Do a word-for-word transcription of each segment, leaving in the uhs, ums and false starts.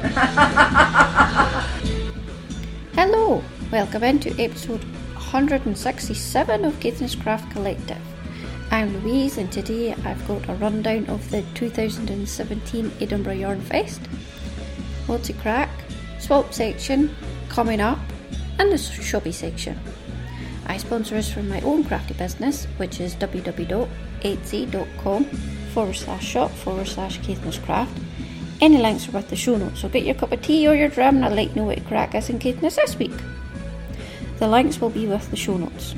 Hello, welcome into episode one hundred sixty-seven of Caithness Craft Collective. I'm Louise, and today I've got a rundown of the two thousand seventeen Edinburgh Yarn Fest. Lots of crack, swap section coming up, and the shoppy section. I sponsor this from my own crafty business, which is www.etsy.com forward slash shop forward slash Caithness Craft. Any links are with the show notes, so get your cup of tea or your dram and I'll let you know what crack is in Caithness this week. The links will be with the show notes.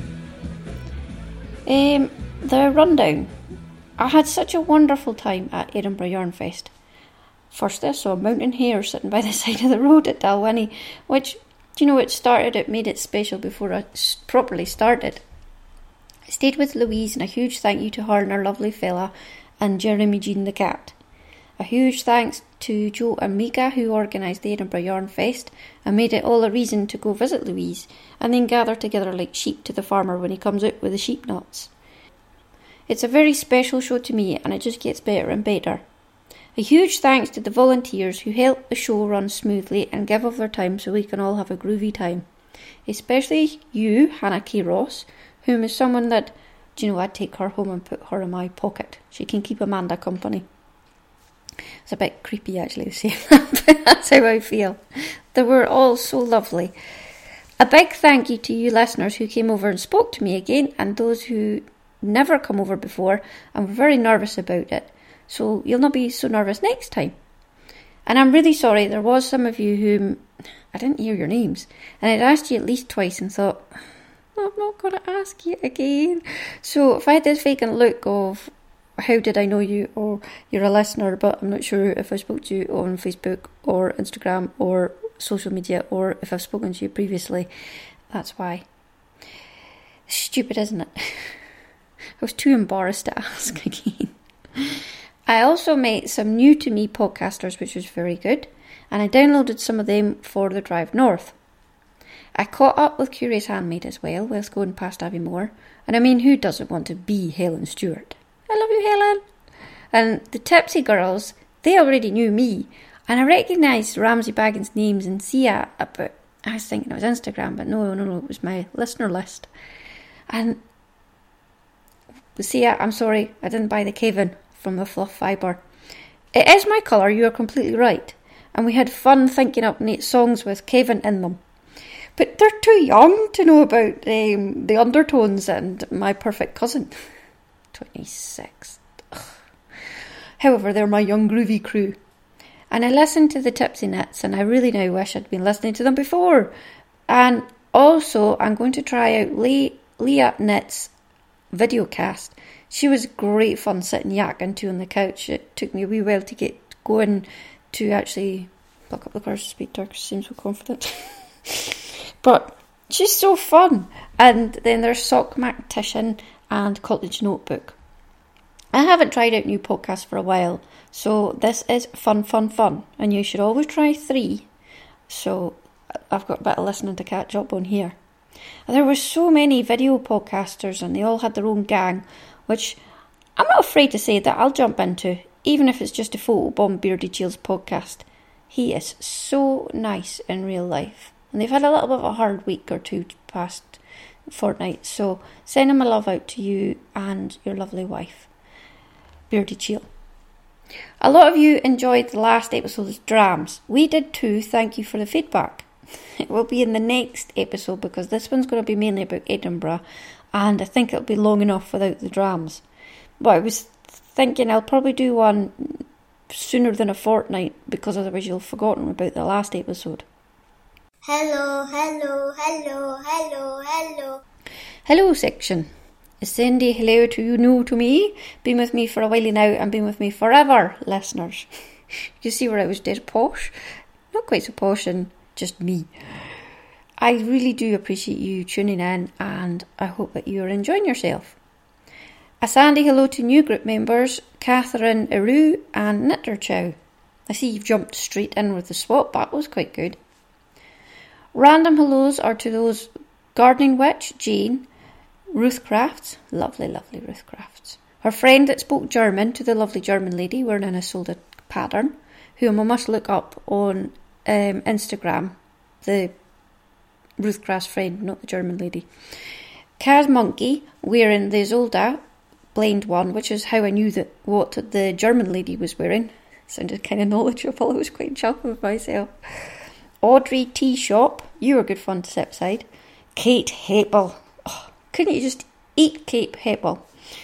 Um, the rundown. I had such a wonderful time at Edinburgh Yarn Fest. First I saw a mountain hare sitting by the side of the road at Dalwhinnie, which, do you know, it started, it made it special before I properly started. I stayed with Louise, and a huge thank you to her and her lovely fella, and Jeremy Jean the cat. A huge thanks to Joe and Mika, who organised the Edinburgh Yarn Fest and made it all a reason to go visit Louise and then gather together like sheep to the farmer when he comes out with the sheep nuts. It's a very special show to me, and it just gets better and better. A huge thanks to the volunteers who help the show run smoothly and give of their time so we can all have a groovy time. Especially you, Hannah K. Ross, whom is someone that, do you know, I'd take her home and put her in my pocket. She can keep Amanda company. It's a bit creepy actually to say that, but that's how I feel. They were all so lovely. A big thank you to you listeners who came over and spoke to me again, and those who never come over before and were very nervous about it. So you'll not be so nervous next time. And I'm really sorry, there was some of you whom I didn't hear your names, and I'd asked you at least twice and thought, no, I'm not going to ask you again. So if I had this vacant look of how did I know you, or you're a listener but I'm not sure if I spoke to you on Facebook or Instagram or social media, or if I've spoken to you previously, that's why. Stupid, isn't it? I was too embarrassed to ask again. I also met some new to me podcasters, which was very good, and I downloaded some of them for the drive north. I caught up with Curious Handmaid as well whilst going past Aviemore, and I mean, who doesn't want to be Helen Stewart? I love you, Helen. And the Tipsy girls, they already knew me, and I recognised Ramsay Baggins' names and Sia, but I was thinking it was Instagram, but no, no, no, it was my listener list. And Sia, I'm sorry, I didn't buy the Kevin from the fluff fibre. It is my colour, you are completely right, and we had fun thinking up neat songs with Kevin in them. But they're too young to know about um, the undertones and my perfect cousin. twenty-six. Ugh. However, they're my young groovy crew. And I listened to the Tipsy Knits, and I really now wish I'd been listening to them before. And also, I'm going to try out Le- Leah Knits' videocast. She was great fun sitting yakking to on the couch. It took me a wee while to get going to actually pluck up the courage to speak to her, because she seems so confident. But she's so fun. And then there's Sock Mactician and Cottage Notebook. I haven't tried out new podcasts for a while, so this is fun, fun, fun. And you should always try three. So I've got a bit of listening to catch up on here. And there were so many video podcasters, and they all had their own gang, which I'm not afraid to say that I'll jump into, even if it's just a photobomb Beardy Chill's podcast. He is so nice in real life. And they've had a little bit of a hard week or two past fortnight, so sending my love out to you and your lovely wife, Beardy Chill. A lot of you enjoyed the last episode's drams. We did too, thank you for the feedback. It will be in the next episode, because this one's going to be mainly about Edinburgh, and I think it'll be long enough without the drams. But I was thinking I'll probably do one sooner than a fortnight, because otherwise you'll have forgotten about the last episode. Hello, hello, hello, hello, hello. Hello section. Send a hello to you new to me. Been with me for a while now and been with me forever, listeners. You see where I was dead posh? Not quite so posh, and just me. I really do appreciate you tuning in, and I hope that you are enjoying yourself. A sandy hello to new group members, Catherine Aru and Knitter Chow. I see you've jumped straight in with the swap, that was quite good. Random hellos are to those Gardening Witch, Jane, Ruth Crafts, lovely, lovely Ruth Crafts. Her friend that spoke German, to the lovely German lady wearing an Isolde pattern, whom I must look up on um, Instagram, the Ruth Grass friend, not the German lady. Kaz Monkey wearing the Zolda blind one, which is how I knew that what the German lady was wearing. Sounded kind of knowledgeable. I was quite chuffed with myself. Audrey Tea Shop, you were good fun to sit beside. Kate Hepel. Oh, couldn't you just eat Kate Hepel?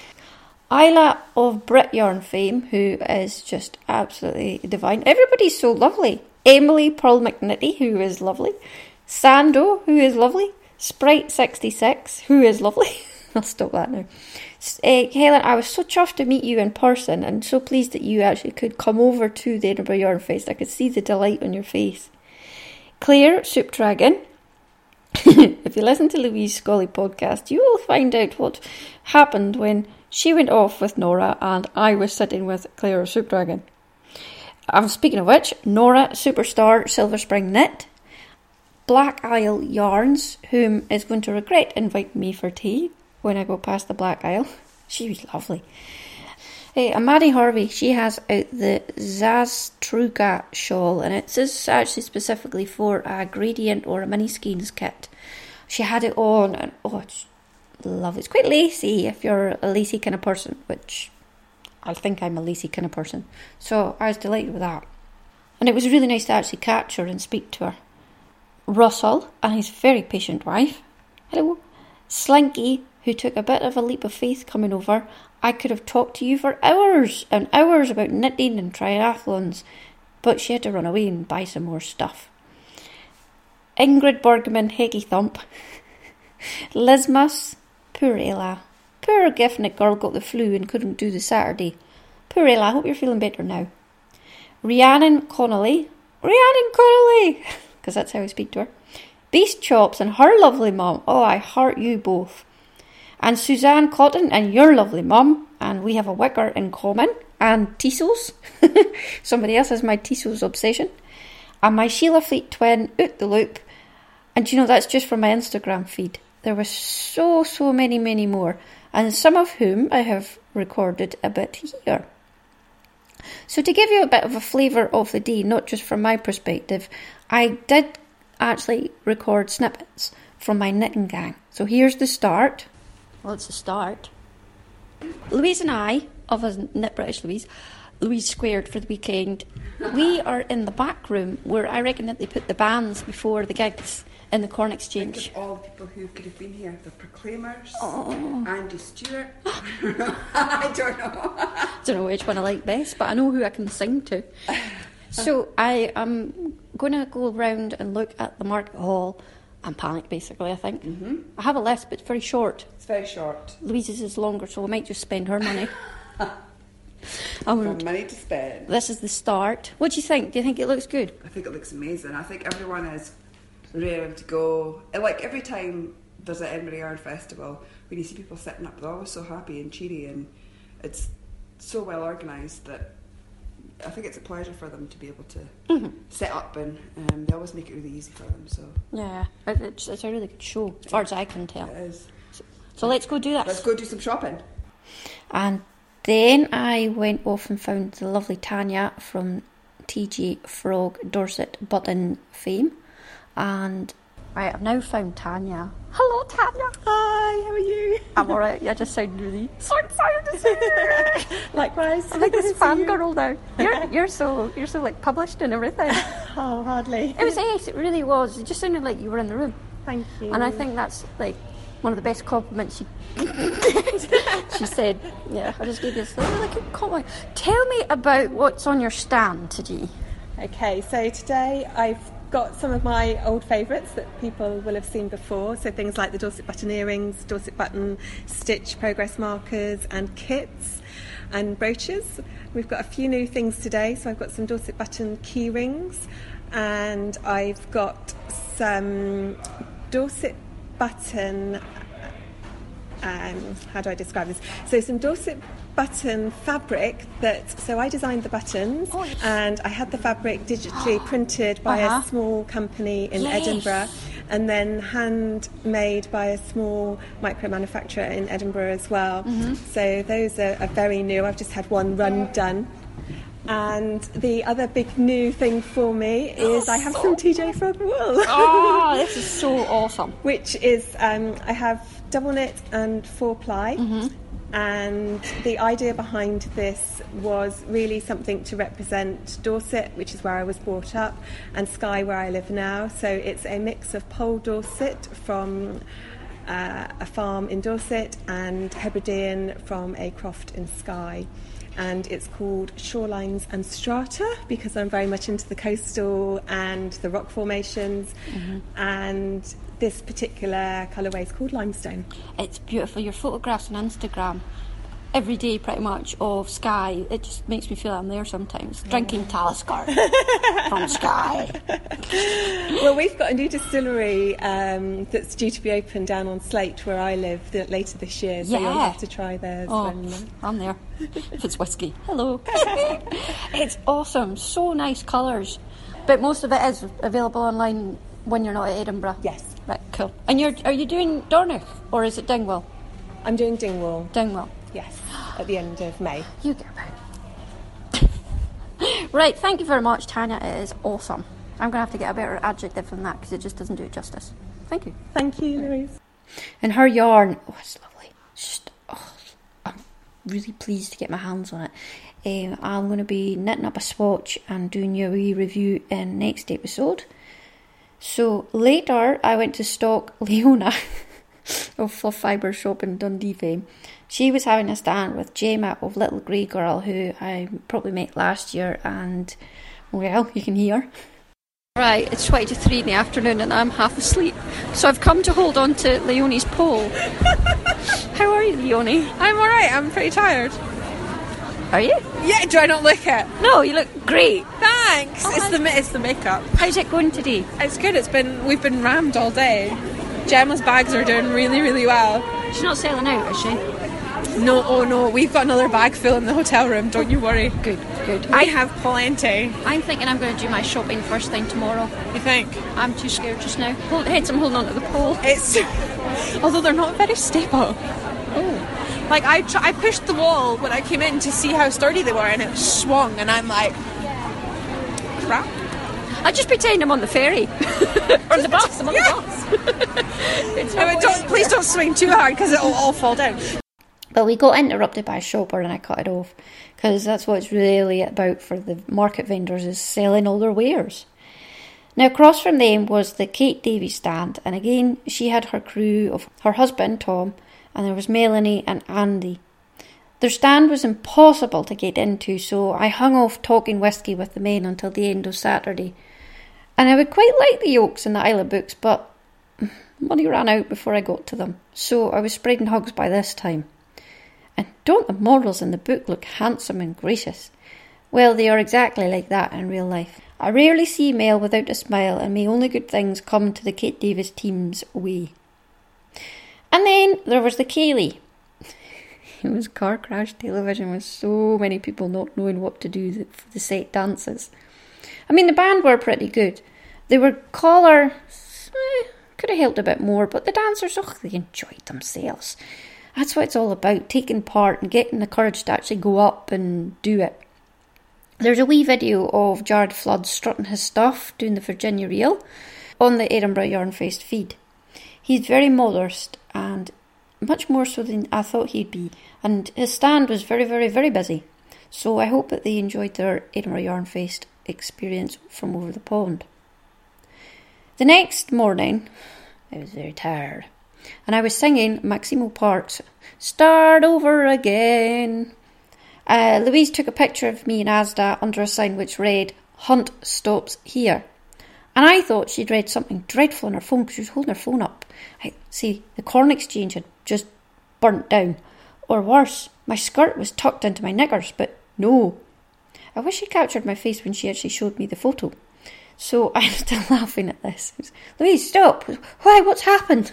Isla of Brit Yarn fame, who is just absolutely divine. Everybody's so lovely. Emily Pearl McNitty, who is lovely. Sando, who is lovely. Sprite sixty-six, who is lovely. I'll stop that now. Uh, Helen, I was so chuffed to meet you in person and so pleased that you actually could come over to the Edinburgh Yarn Fest. I could see the delight on your face. Claire Soup Dragon. If you listen to Louise Scully podcast, you will find out what happened when she went off with Nora and I was sitting with Claire Soup Dragon. I'm speaking of which, Nora Superstar Silver Spring Knit, Black Isle Yarns, whom is going to regret inviting me for tea when I go past the Black Isle. She was lovely. Hey, and Maddie Harvey, she has out the Zastruga shawl, and it's actually specifically for a gradient or a mini skeins kit. She had it on, and oh, it's lovely. It's quite lacy if you're a lacy kind of person, which I think I'm a lacy kind of person. So I was delighted with that. And it was really nice to actually catch her and speak to her. Russell and his very patient wife. Hello. Slinky, who took a bit of a leap of faith coming over. I could have talked to you for hours and hours about knitting and triathlons, but she had to run away and buy some more stuff. Ingrid Bergman Heggy Thump. Lismus. Poor Ella. Poor Giffnick girl got the flu and couldn't do the Saturday. Poor Ella, I hope you're feeling better now. Rhiannon Connolly. Rhiannon Connolly! Because that's how I speak to her. Beast Chops and her lovely mum. Oh, I heart you both. And Suzanne Cotton and your lovely mum. And we have a wicker in common. And Tissos. Somebody else has my Tissos obsession. And my Sheila Fleet twin, Out the Loop. And you know, that's just from my Instagram feed. There were so, so many, many more. And some of whom I have recorded a bit here. So to give you a bit of a flavour of the day, not just from my perspective, I did actually record snippets from my knitting gang. So here's the start. Well, it's the start. Louise and I, of us Knit British Louise, Louise Squared for the weekend, we are in the back room where I reckon that they put the bands before the gigs in the Corn Exchange. Think of all the people who could have been here. The Proclaimers, oh. Andy Stewart. I don't know. I don't know which one I like best, but I know who I can sing to. So I am going to go round and look at the market hall and panic, basically, I think. Mm-hmm. I have a list, but it's very short. It's very short. Louise's is longer, so I might just spend her money. Got money to spend. This is the start. What do you think? Do you think it looks good? I think it looks amazing. I think everyone is ready to go. And like every time there's an Edinburgh Yarn Festival, when you see people sitting up, they're always so happy and cheery, and it's so well organised that I think it's a pleasure for them to be able to mm-hmm. set up, and um, they always make it really easy for them. So yeah, it's, it's a really good show, as far as I can tell. It is. So, so let's go do that. Let's go do some shopping. And then I went off and found the lovely Tanya from T G Frog Dorset Button fame, and right, I've now found Tanya. Hello, Tanya. Hi, how are you? I'm alright. I just sound really so excited to see you. Likewise. I'm like this fangirl now. You're you're so you're so like published and everything. Oh, hardly. It was ace. It really was. It just sounded like you were in the room. Thank you. And I think that's like one of the best compliments she she said. Yeah, I just gave you this really good compliment. Tell me about what's on your stand today. Okay, so today I've got some of my old favourites that people will have seen before, so things like the Dorset button earrings, Dorset button stitch progress markers and kits and brooches. We've got a few new things today, so I've got some Dorset button key rings, and I've got some Dorset button um, how do I describe this? So some Dorset button fabric that, so I designed the buttons oh, yes. and I had the fabric digitally printed by uh-huh. a small company in yes. Edinburgh, and then handmade by a small micro manufacturer in Edinburgh as well. Mm-hmm. So those are, are very new. I've just had one run done. And the other big new thing for me is I have some T J Frog wool. Oh, this is so awesome. Which is, um, I have double knit and four ply. Mm-hmm. And the idea behind this was really something to represent Dorset, which is where I was brought up, and Skye, where I live now. So it's a mix of Pole Dorset from uh, a farm in Dorset and Hebridean from a croft in Skye. And it's called Shorelines and Strata because I'm very much into the coastal and the rock formations. Mm-hmm. And this particular colourway is called Limestone. It's beautiful. Your photographs on Instagram every day pretty much of Skye, it just makes me feel I'm there sometimes, yeah. Drinking Talisker from Skye. Well, we've got a new distillery um, that's due to be open down on Slate where I live th- later this year, so yeah. You'll have to try theirs. Oh, when, uh... I'm there. If it's whiskey. Hello. It's awesome. So nice colours. But most of it is available online when you're not at Edinburgh. Yes. Right, cool. And you're are you doing Dornoch or is it Dingwall? I'm doing Dingwall. Dingwall. Yes, at the end of May. You get about. Right, thank you very much, Tanya. It is awesome. I'm going to have to get a better adjective than that because it just doesn't do it justice. Thank you. Thank you, Louise. And her yarn, oh, it's lovely. It's just, oh, I'm really pleased to get my hands on it. Um, I'm going to be knitting up a swatch and doing you a wee review in next episode. So later, I went to stalk Leona of Fluff Fibre Shop in Dundee fame. She was having a stand with Gemma of Little Grey Girl, who I probably met last year, and, well, you can hear. Right, it's twenty to three in the afternoon and I'm half asleep. So I've come to hold on to Leonie's pole. How are you, Leonie? I'm alright, I'm pretty tired. Are you? Yeah, do I not look it? No, you look great. Thanks. Oh, it's the it's the makeup. How's it going today? It's good. It's been we've been rammed all day. Gemma's bags are doing really really well. She's not selling out, is she? No, oh no, we've got another bag full in the hotel room. Don't you worry. Good, good. I have plenty. I'm thinking I'm going to do my shopping first thing tomorrow. You think? I'm too scared just now. Hold, heads, I'm holding on to the pole. It's although they're not very stable. Oh. Like, I tr- I pushed the wall when I came in to see how sturdy they were, and it swung, and I'm like, crap. I just pretend I'm on the ferry. Or on the bus, I'm on yeah. the bus. It's I mean, don't, please don't swing too hard, because it'll all fall down. But we got interrupted by a shopper, and I cut it off, because that's what it's really about for the market vendors, is selling all their wares. Now, across from them was the Kate Davies stand, and again, she had her crew of her husband, Tom, and there was Melanie and Andy. Their stand was impossible to get into, so I hung off talking whisky with the men until the end of Saturday. And I would quite like the Yolks and the Isle of Books, but money ran out before I got to them, so I was spreading hugs by this time. And don't the models in the book look handsome and gracious? Well, they are exactly like that in real life. I rarely see Mel without a smile, and may only good things come to the Kate Davies team's way. And then there was the Kaylee. It was car crash television with so many people not knowing what to do for the set dances. I mean, the band were pretty good. They were collar, eh, could have helped a bit more, but the dancers, oh, they enjoyed themselves. That's what it's all about, taking part and getting the courage to actually go up and do it. There's a wee video of Jared Flood strutting his stuff, doing the Virginia Reel, on the Edinburgh Yarn Fest feed. He's very modest and much more so than I thought he'd be, and his stand was very, very, very busy. So I hope that they enjoyed their Edinburgh Yarn Fest experience from over the pond. The next morning, I was very tired, and I was singing Maximo Park's Start Over Again. Uh, Louise took a picture of me and Asda under a sign which read, Hunt Stops Here. And I thought she'd read something dreadful on her phone because she was holding her phone up. I see, the corn exchange had just burnt down. Or worse, my skirt was tucked into my knickers, but no. I wish she captured my face when she actually showed me the photo. So I'm still laughing at this. Louise, stop! Why, what's happened?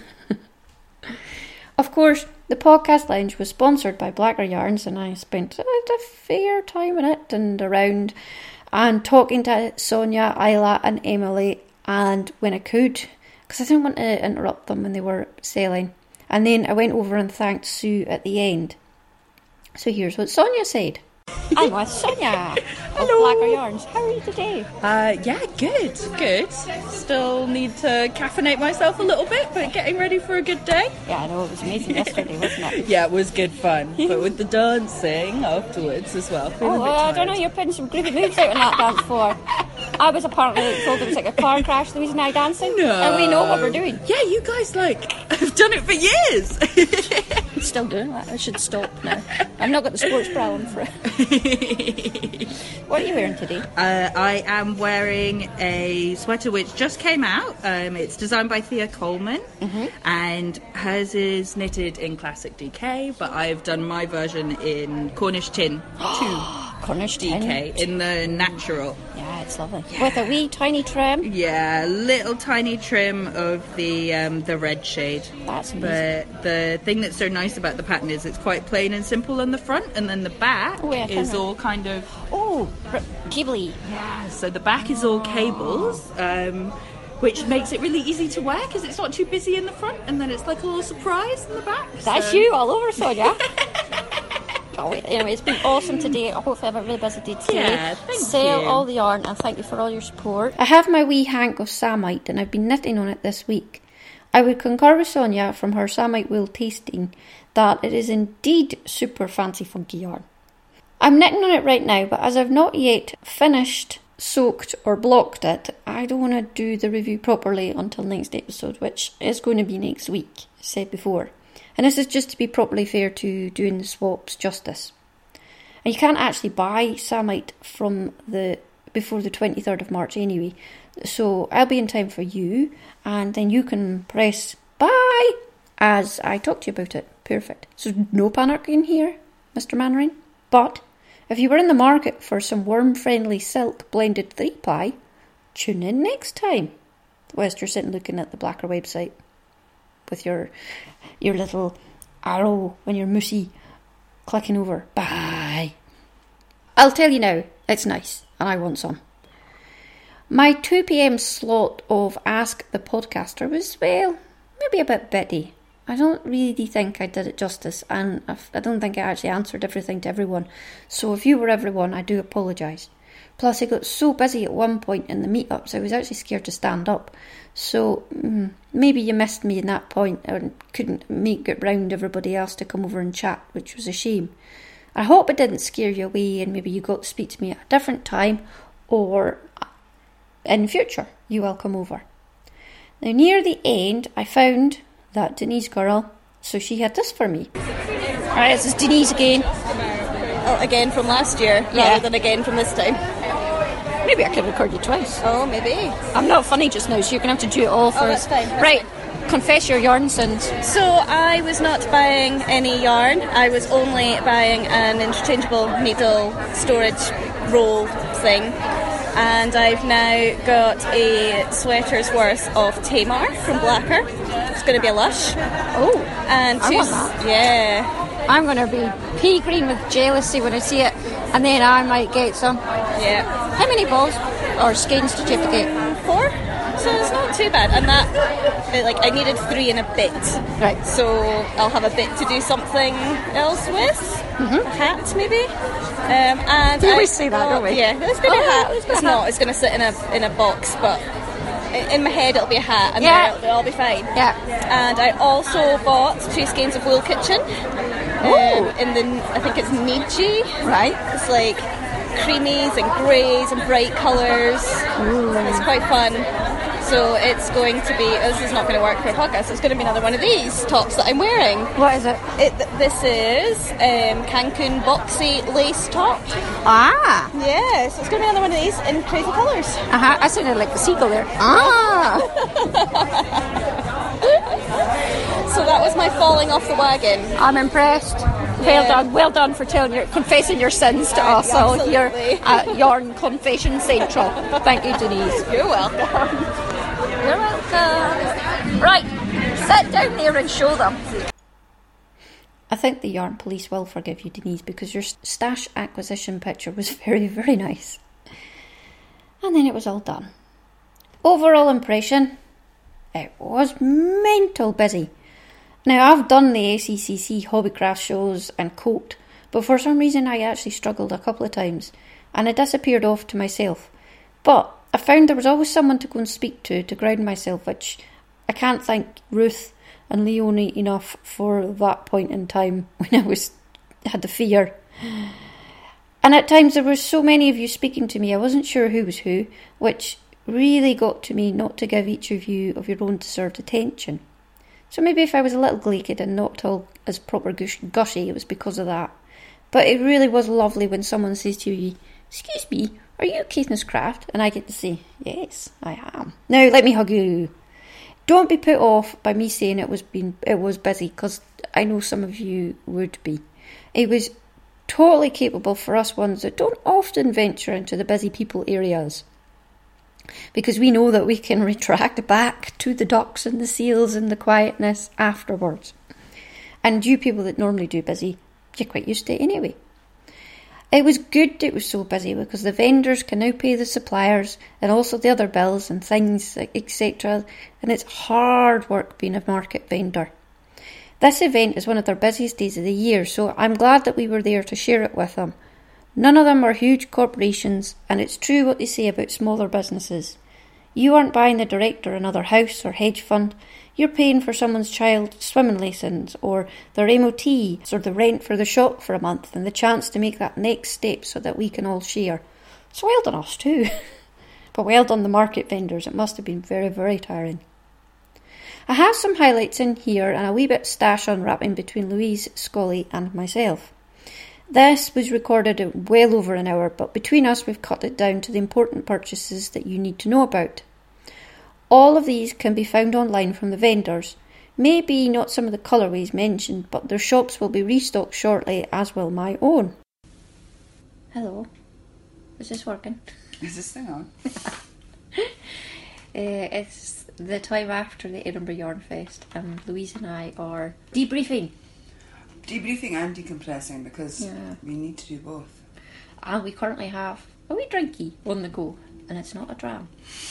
Of course, the podcast lounge was sponsored by Blacker Yarns, and I spent a fair time in it and around and talking to Sonia, Isla and Emily, and when I could, because I didn't want to interrupt them when they were selling. And then I went over and thanked Sue at the end. So here's what Sonia said. I'm with Sonia of Hello. Blacker Yarns. How are you today? Uh, yeah, good, good. Still need to caffeinate myself a little bit, but getting ready for a good day. Yeah, I know, it was amazing yesterday, wasn't it? Yeah, it was good fun, but with the dancing afterwards as well. Oh, well, I don't know, you're putting some groovy moves out on that dance floor. I was apparently told it was like a car crash, Louise and I dancing, No. and we know what we're doing. Yeah, you guys, like, have done it for years. I'm still doing that, I should stop now. I've not got the sports bra on for it. What are you wearing today? Uh, I am wearing a sweater which just came out. Um, it's designed by Thea Coleman, Mm-hmm. and hers is knitted in classic D K, but I've done my version in Cornish tin two Cornish D K tin. in the natural. Yeah, it's lovely. With a wee tiny trim. Yeah, little tiny trim of the um, the red shade. That's amazing. But the thing that's so nice about the pattern is it's quite plain and simple on the front, and then the back Oh, yeah, is kinda. all kind of Oh, r- Ghibli. yeah. So the back is all cables, um, which makes it really easy to wear because it's not too busy in the front, and then it's like a little surprise in the back. That's so. you all over, Sonia. Oh, anyway, it's been awesome today. I hope I have a really busy day today. Yeah, thank Sell you. all the yarn and thank you for all your support. I have my wee hank of Samite and I've been knitting on it this week. I would concur with Sonia from her Samite wool tasting that it is indeed super fancy funky yarn. I'm knitting on it right now, but as I've not yet finished, soaked or blocked it, I don't want to do the review properly until next episode, which is going to be next week, said before. And this is just to be properly fair to doing the swaps justice. And you can't actually buy Samite from the before the twenty-third of March anyway. So I'll be in time for you, and then you can press buy as I talk to you about it. Perfect. So no panic in here, Mister Mannering. But if you were in the market for some worm-friendly silk blended three-ply, tune in next time. Whilst you're sitting looking at the Blacker website with your your little arrow when you're moosey clicking over. Bye. I'll tell you now, it's nice and I want some. My two p.m. slot of Ask the Podcaster was, well, maybe a bit bitty. I don't really think I did it justice, and I don't think I actually answered everything to everyone. So if you were everyone, I do apologise. Plus, I got so busy at one point in the meetups, I was actually scared to stand up. So mm, maybe you missed me in that point and couldn't make it round everybody else to come over and chat, which was a shame. I hope it didn't scare you away and maybe you got to speak to me at a different time, or in future you will come over. Now, near the end, I found that Denise girl, so she had this for me. Alright, this is Denise again. Oh, again from last year, Yeah. rather than again from this time. Maybe I could record you twice. Oh, maybe. I'm not funny just now, so you're going to have to do it all first. Oh, that's fine, that's right, confess your yarn sins. So I was not buying any yarn. I was only buying an interchangeable needle storage roll thing. And I've now got a sweater's worth of Tamar from Blacker. It's going to be a lush. Oh, And I two, want that. yeah, I'm going to be pea green with jealousy when I see it, and then I might get some. yeah, How many balls or skeins did you have to get? four. So it's not too bad. And that, it, like, I needed three and a bit. Right. So I'll have a bit to do something else with. A hat, maybe. Um, and We I always say that, got- don't we? Yeah, it's been Oh, a hat. it's been a It's hat. not. It's going to sit in a in a box, but i- in my head it'll be a hat, and Yeah. then it'll, it'll be fine. Yeah. And I also bought two skeins of Wool Kitchen. Um, in the, I think it's Niji. Right. It's like creamies and greys and bright colours. It's quite fun. So it's going to be, this is not going to work for a podcast, it's going to be another one of these tops that I'm wearing. What is it? It, this is um, Cancun boxy lace top. Ah. Yeah, so it's going to be another one of these in crazy colours. Uh-huh. I sounded like a seagull there. Ah. So that was my falling off the wagon. I'm impressed. Well Yeah. done. Well done for telling your, confessing your sins to Right, us all here absolutely. at Yarn Confession Central. Thank you, Denise. You're welcome. You're welcome. Right, sit down there and show them. I think the Yarn Police will forgive you, Denise, because your stash acquisition picture was very, very nice. And then it was all done. Overall impression, it was mental busy. Now, I've done the S E C C Hobbycraft shows and Coat but for some reason I actually struggled a couple of times, and I disappeared off to myself. But I found there was always someone to go and speak to, to ground myself, which I can't thank Ruth and Leonie enough for that point in time when I was had the fear. And at times there were so many of you speaking to me, I wasn't sure who was who, which really got to me not to give each of you of your own deserved attention. So maybe if I was a little glaiked and not all as proper gush- gushy, it was because of that. But it really was lovely when someone says to you, "Excuse me, are you Caithness Craft?" And I get to say, "Yes, I am. Now let me hug you." Don't be put off by me saying it was been it was busy, because I know some of you would be. It was totally capable for us ones that don't often venture into the busy people areas, because we know that we can retract back to the ducks and the seals and the quietness afterwards. And you people that normally do busy, you're quite used to it anyway. It was good it was so busy, because the vendors can now pay the suppliers and also the other bills and things, et cetera. And it's hard work being a market vendor. This event is one of their busiest days of the year, so I'm glad that we were there to share it with them. None of them are huge corporations, and it's true what they say about smaller businesses. You aren't buying the director another house or hedge fund. You're paying for someone's child's swimming lessons, or their M O T, or the rent for the shop for a month, and the chance to make that next step so that we can all share. So well done us too. But well done the market vendors. It must have been very, very tiring. I have some highlights in here and a wee bit stash unwrapping between Louise, Scully and myself. This was recorded at well over an hour, but between us we've cut it down to the important purchases that you need to know about. All of these can be found online from the vendors. Maybe not some of the colourways mentioned, but their shops will be restocked shortly, as will my own. Hello. Is this working? Is this thing on? uh, it's the time after the Edinburgh Yarn Fest, and Louise and I are debriefing. Debriefing and decompressing, because Yeah. we need to do both. And we currently have a wee drinky on the go, and it's not a dram.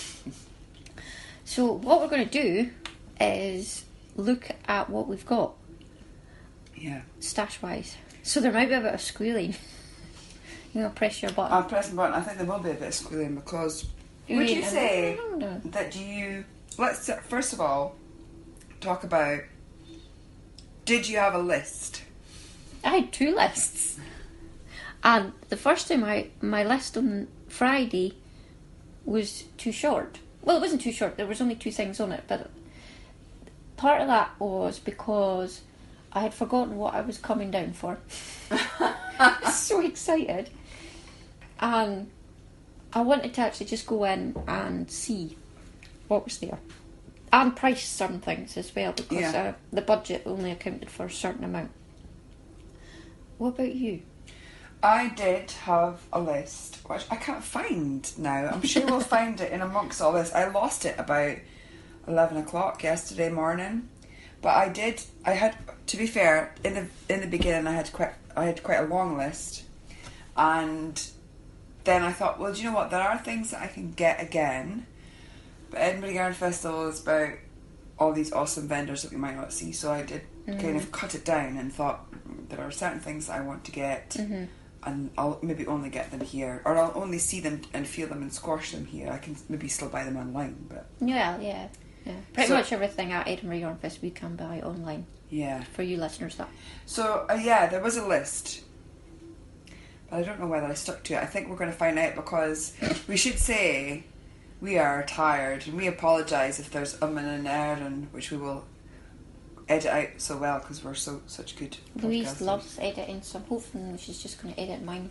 So what we're going to do is look at what we've got, Yeah. stash-wise. So there might be a bit of squealing. You're going to press your button. I'm pressing button. I think there will be a bit of squealing, because would you Yeah. say No, no, no. that you... Let's first of all talk about, did you have a list? I had two lists. And the first time I my list on Friday was too short. Well, it wasn't too short. There was only two things on it, but part of that was because I had forgotten what I was coming down for. I was so excited. And I wanted to actually just go in and see what was there. And price some things as well, because Yeah. uh, the budget only accounted for a certain amount. What about you? I did have a list, which I can't find now. I'm sure we'll find it in amongst all this. I lost it about eleven o'clock yesterday morning, but I did. I had, to be fair, in the in the beginning, I had quite I had quite a long list, and then I thought, well, do you know what? There are things that I can get again, but Edinburgh Yarn Festival is about all these awesome vendors that we might not see. So I did mm. kind of cut it down and thought, there are certain things that I want to get. Mm-hmm. And I'll maybe only get them here, or I'll only see them and feel them and squash them here. I can maybe still buy them online, but yeah, yeah, yeah. Pretty so, much everything at Edinburgh Yarn Fest we can buy online. Yeah. For you listeners, that. So uh, yeah, there was a list, but I don't know whether I stuck to it. I think we're going to find out, because we should say we are tired, and we apologise if there's um and an error, and which we will edit out so well, because we're so such good Louise podcasters. loves editing, so I'm hoping she's just going to edit mine.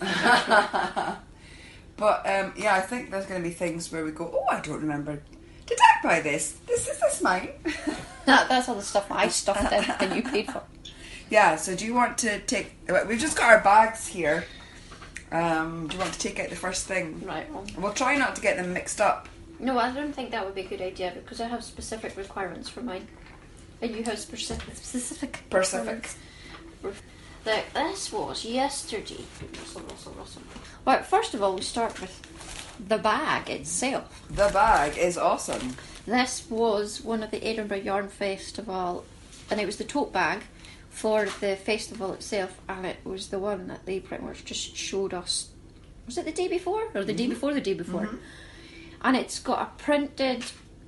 But um, yeah, I think there's going to be things where we go, oh, I don't remember. Did I buy this? This is this mine? that, that's all the stuff I stuffed in and you paid for. Yeah. So do you want to take? We've just got our bags here. Um, do you want to take out the first thing? Right. Well. We'll try not to get them mixed up. No, I don't think that would be a good idea, because I have specific requirements for mine. And you have specific specific Specific. Like this was yesterday. Russell, Russell, Russell. Right, first of all, we start with the bag itself. The bag is awesome. This was one of the Edinburgh Yarn Festival, and it was the tote bag, for the festival itself, and it was the one that they pretty much just showed us. Was it the day before? Or the mm-hmm. day before the day before? Mm-hmm. And it's got a printed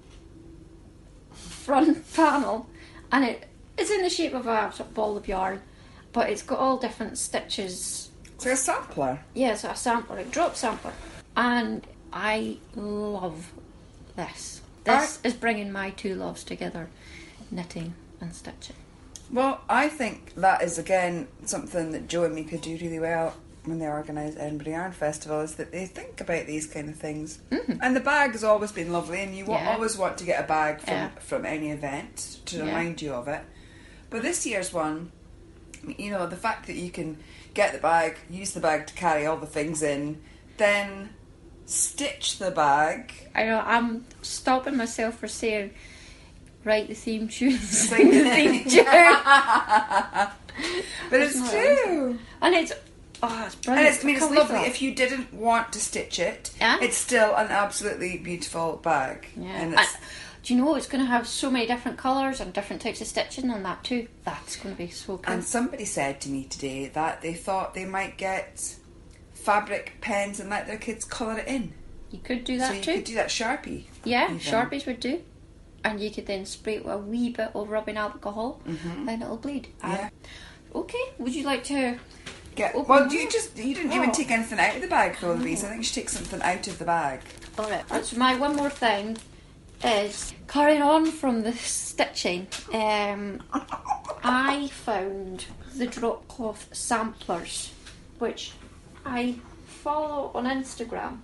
front panel, and it is in the shape of a sort of ball of yarn, but it's got all different stitches. It's like a sampler. Yeah, it's a sampler, a drop sampler. And I love this. This I... is bringing my two loves together, knitting and stitching. Well, I think that is, again, something that Jo and me could do really well when they organise Edinburgh Yarn Festival, is that they think about these kind of things. Mm-hmm. And the bag has always been lovely, and you yeah. always want to get a bag from, yeah. from any event to yeah. remind you of it. But this year's one, you know, the fact that you can get the bag, use the bag to carry all the things in, then stitch the bag. I know, I'm stopping myself for saying, write the theme tune, sing the theme tune. But it's true. And it's, oh, it's brilliant. And it's, I mean, it's lovely. If you didn't want to stitch it, yeah. it's still an absolutely beautiful bag. Yeah. And it's, and, do you know, it's going to have so many different colours and different types of stitching on that too. That's going to be so cool. And somebody said to me today that they thought they might get fabric pens and let their kids colour it in. You could do that so you too. You could do that Sharpie. Yeah, even. Sharpies would do. And you could then spray it with a wee bit of rubbing alcohol, mm-hmm. then it'll bleed. Yeah. Uh, okay, would you like to get? Well, you just you didn't oh. even take anything out of the bag, though, Louise. I think you should take something out of the bag. All right. So my one more thing is carrying on from the stitching. Um, I found the drop cloth samplers, which I follow on Instagram.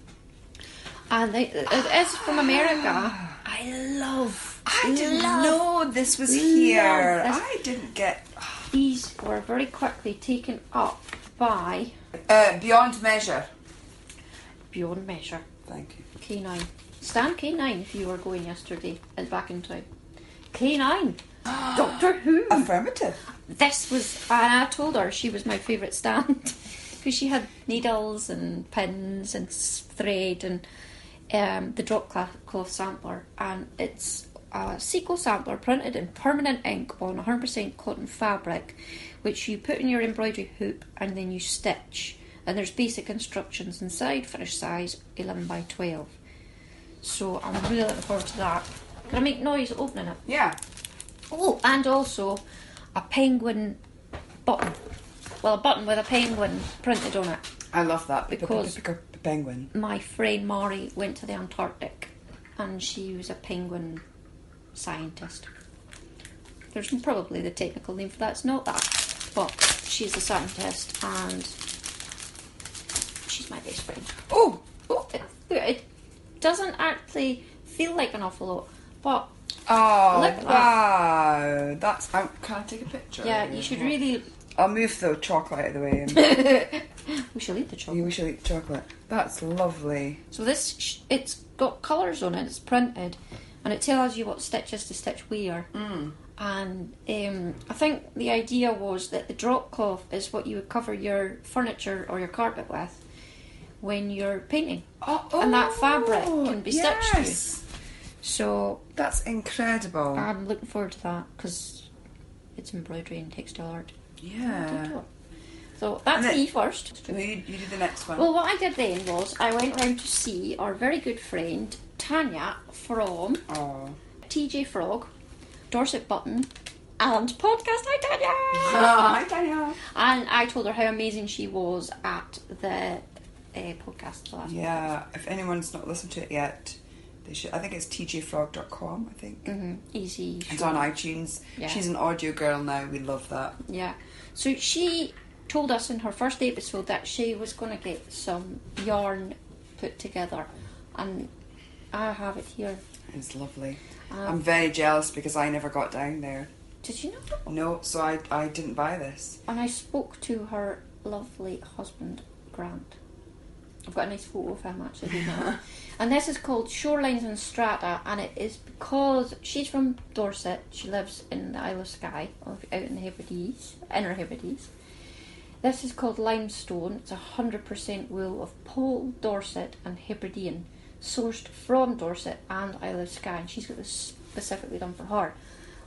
And they, it is from America. I love. I didn't love, know this was here. This. I didn't get. These were very quickly taken up by uh, Beyond Measure. Beyond Measure. Thank you. K nine. Stan K nine if you were going yesterday and back in time. K nine. Doctor Who. Affirmative. This was, and I told her she was my favourite stand because she had needles and pins and thread and. Um, the drop cloth sampler, and it's a sequel sampler printed in permanent ink on one hundred percent cotton fabric, which you put in your embroidery hoop and then you stitch, and there's basic instructions inside, finished size eleven by twelve. So I'm really looking forward to that. Can I make noise opening it? Yeah. Oh, and also a penguin button. Well, a button with a penguin printed on it. I love that. Because penguin. My friend Mari went to the Antarctic and she was a penguin scientist. There's probably the technical name for that, it's not that, but she's a scientist and she's my best friend. Oh! oh it, it doesn't actually feel like an awful lot, but oh, look at wow. That. That's, um, can I take a picture? Yeah, you should really... I'll move the chocolate out of the way. And we shall eat the chocolate. Yeah, we shall eat the chocolate. That's lovely. So this, it's got colours on it, it's printed, and it tells you what stitches to stitch where. Mm. And um, I think the idea was that the drop cloth is what you would cover your furniture or your carpet with when you're painting. Oh, oh and that fabric can be yes. stitched through. So that's incredible. I'm looking forward to that because it's embroidery and textile art. Yeah. So that's then, me first. You, you do the next one. Well, what I did then was I went round to see our very good friend Tanya from oh. T J Frog, Dorset Button, and podcast. Hi Tanya! Oh, hi Tanya! And I told her how amazing she was at the uh, podcast last Yeah, podcast. If anyone's not listened to it yet, they should. I think it's t j frog dot com, I think. Mm-hmm. Easy. It's on iTunes. Yeah. She's an audio girl now. We love that. Yeah. So she told us in her first episode that she was going to get some yarn put together, and I have it here. It's lovely. Um, I'm very jealous because I never got down there. Did you know? No, so I, I didn't buy this. And I spoke to her lovely husband, Grant. I've got a nice photo of him actually. And this is called Shorelines and Strata, and it is because she's from Dorset. She lives in the Isle of Skye, out in the Hebrides, Inner Hebrides. This is called Limestone. It's one hundred percent wool of Pole, Dorset and Hebridean, sourced from Dorset and Isle of Skye, and she's got this specifically done for her.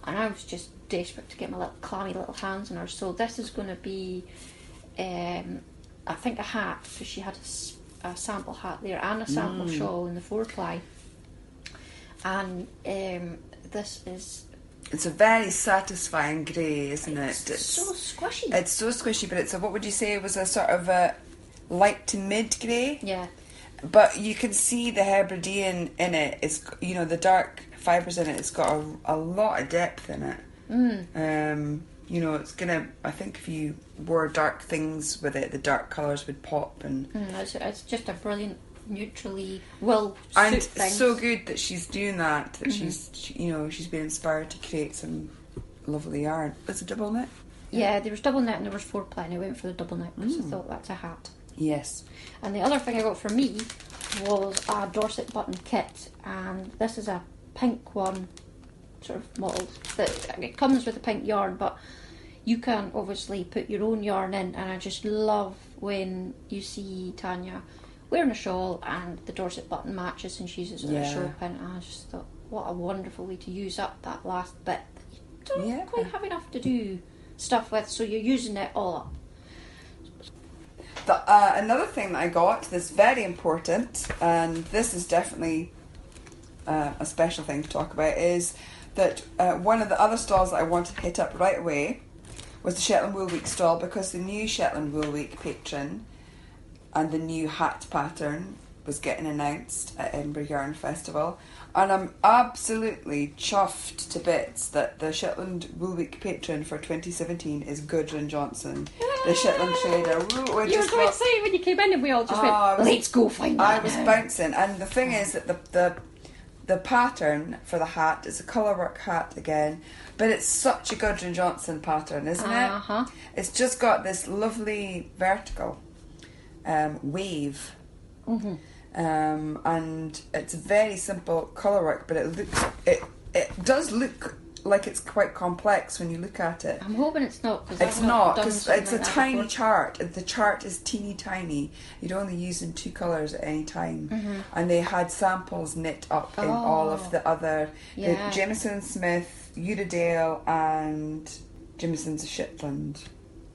and I was just desperate to get my little clammy little hands on her. So this is going to be, um, I think, a hat, because she had a, s- a sample hat there and a sample Mm. shawl in the four ply. And um, this is It's a very satisfying grey, isn't it? it's It's so squishy. It's so squishy, but it's a, what would you say, it was a sort of a light to mid grey? yeah. But you can see the Hebridean in it. It's, you know, the dark fibres in it. It's got a, a lot of depth in it. Mm. Um, you know, it's gonna. I think if you wore dark things with it, the dark colours would pop, and Mm, it's, it's just a brilliant, neutrally will suit and things. so good that she's doing that. That Mhm. she's, she, you know, she's been inspired to create some lovely yarn. It's a double knit. Yeah, there was double knit and there was four ply, and I went for the double knit because I Mm. thought that's a hat. Yes. And the other thing I got for me was a Dorset button kit, and this is a pink one, sort of modelled. That it comes with a pink yarn, but you can obviously put your own yarn in. And I just love when you see Tanya wearing a shawl and the Dorset button matches, and she uses it as a Yeah. show pin. And I just thought, what a wonderful way to use up that last bit that you don't Yeah. quite have enough to do stuff with, so you're using it all up. The, uh, another thing that I got that's very important, and this is definitely uh, a special thing to talk about, is that uh, one of the other stalls that I wanted to hit up right away was the Shetland Wool Week stall, because the new Shetland Wool Week patron and the new hat pattern was getting announced at Edinburgh Yarn Festival, and I'm absolutely chuffed to bits that the Shetland Wool Week patron for twenty seventeen is Gudrun Johnson, the Shetland trader. Woo, we You were just so got- excited when you came in, and we all just Oh, I went, was- let's go find I that was now." bouncing, and the thing is that the the the pattern for the hat is a colourwork hat again, but it's such a Gudrun Johnson pattern, isn't Uh-huh. it? It's just got this lovely vertical um, wave, Mm-hmm. um, and it's very simple colourwork, but it looks it it does look like it's quite complex when you look at it. I'm hoping it's not, because It's I've not, done because something it's a like that tiny before. chart. The chart is teeny tiny. You'd only use in two colours at any time. Mhm. And they had samples knit up in all Oh. of the other, Yeah. the Jameson Smith, Uredale, and Jameson's Shetland.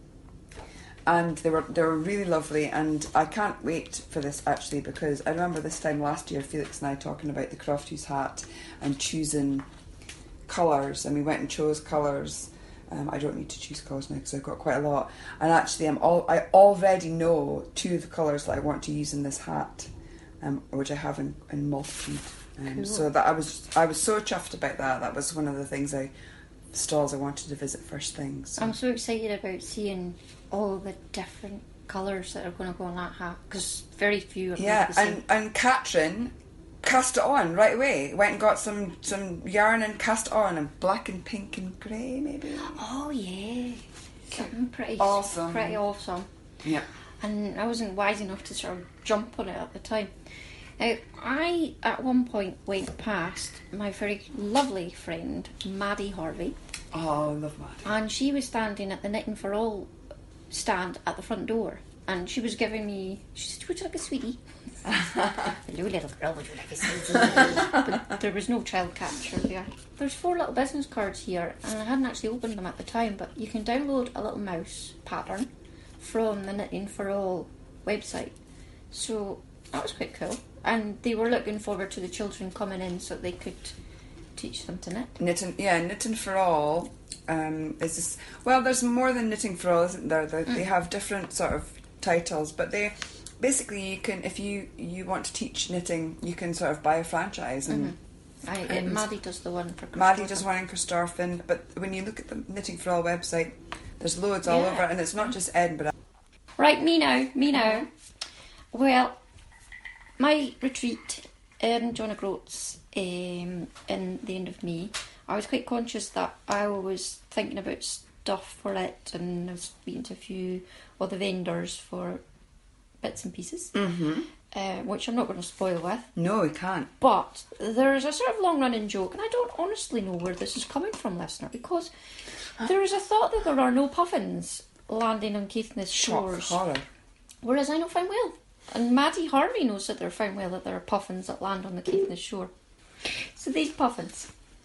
And they were they were really lovely, and I can't wait for this actually, because I remember this time last year Felix and I talking about the Crofties hat and choosing colours, and we went and chose colours. Um, I don't need to choose colours now because I've got quite a lot, and actually I'm all I already know two of the colours that I want to use in this hat, um, which I have in, in multitude. Um, Cool. So that I was I was so chuffed about that. That was one of the things I stalls I wanted to visit first thing. So. I'm so excited about seeing all the different colours that are going to go on that hat, because very few are Yeah, made the same. and and Katrin cast it on right away. Went and got some some yarn and cast it on, and black and pink and grey maybe. Oh yeah, something pretty Awesome. pretty awesome. Yeah. And I wasn't wise enough to sort of jump on it at the time. Now, I at one point went past my very lovely friend Maddie Harvey, Oh, I love Maddie. and she was standing at the Knitting for All stand at the front door, and she was giving me, she said, "Would you like a sweetie?" Hello, little girl, would you like a sweetie? But there was no child capture there. There's four little business cards here, and I hadn't actually opened them at the time, but you can download a little mouse pattern from the Knitting for All website. So that was quite cool. And they were looking forward to the children coming in so they could teach them to knit. Knitting, yeah, Knitting for All um, is this, well, there's more than Knitting for All, isn't there? They, Mm. they have different sort of titles, but they basically you can, if you you want to teach knitting, you can sort of buy a franchise. And I, uh, and Maddie does the one for Maddie Christopher. does one in Christorfin, but when you look at the Knitting for All website, there's loads all Yeah. over, and it's not just Edinburgh. Right, me now, me now. Well, my retreat in John O'Groats um, in the end of May, I was quite conscious that I was thinking about stuff for it, and I was speaking to a few other vendors for bits and pieces, Mm-hmm. uh, which I'm not going to spoil with. No, we can't. But there is a sort of long-running joke, and I don't honestly know where this is coming from, listener, because there is a thought that there are no puffins landing on Caithness Shock shores, horror. whereas I know fine well. And Maddie Harvey knows that they're fine well that there are puffins that land on the Caithness shore. So these puffins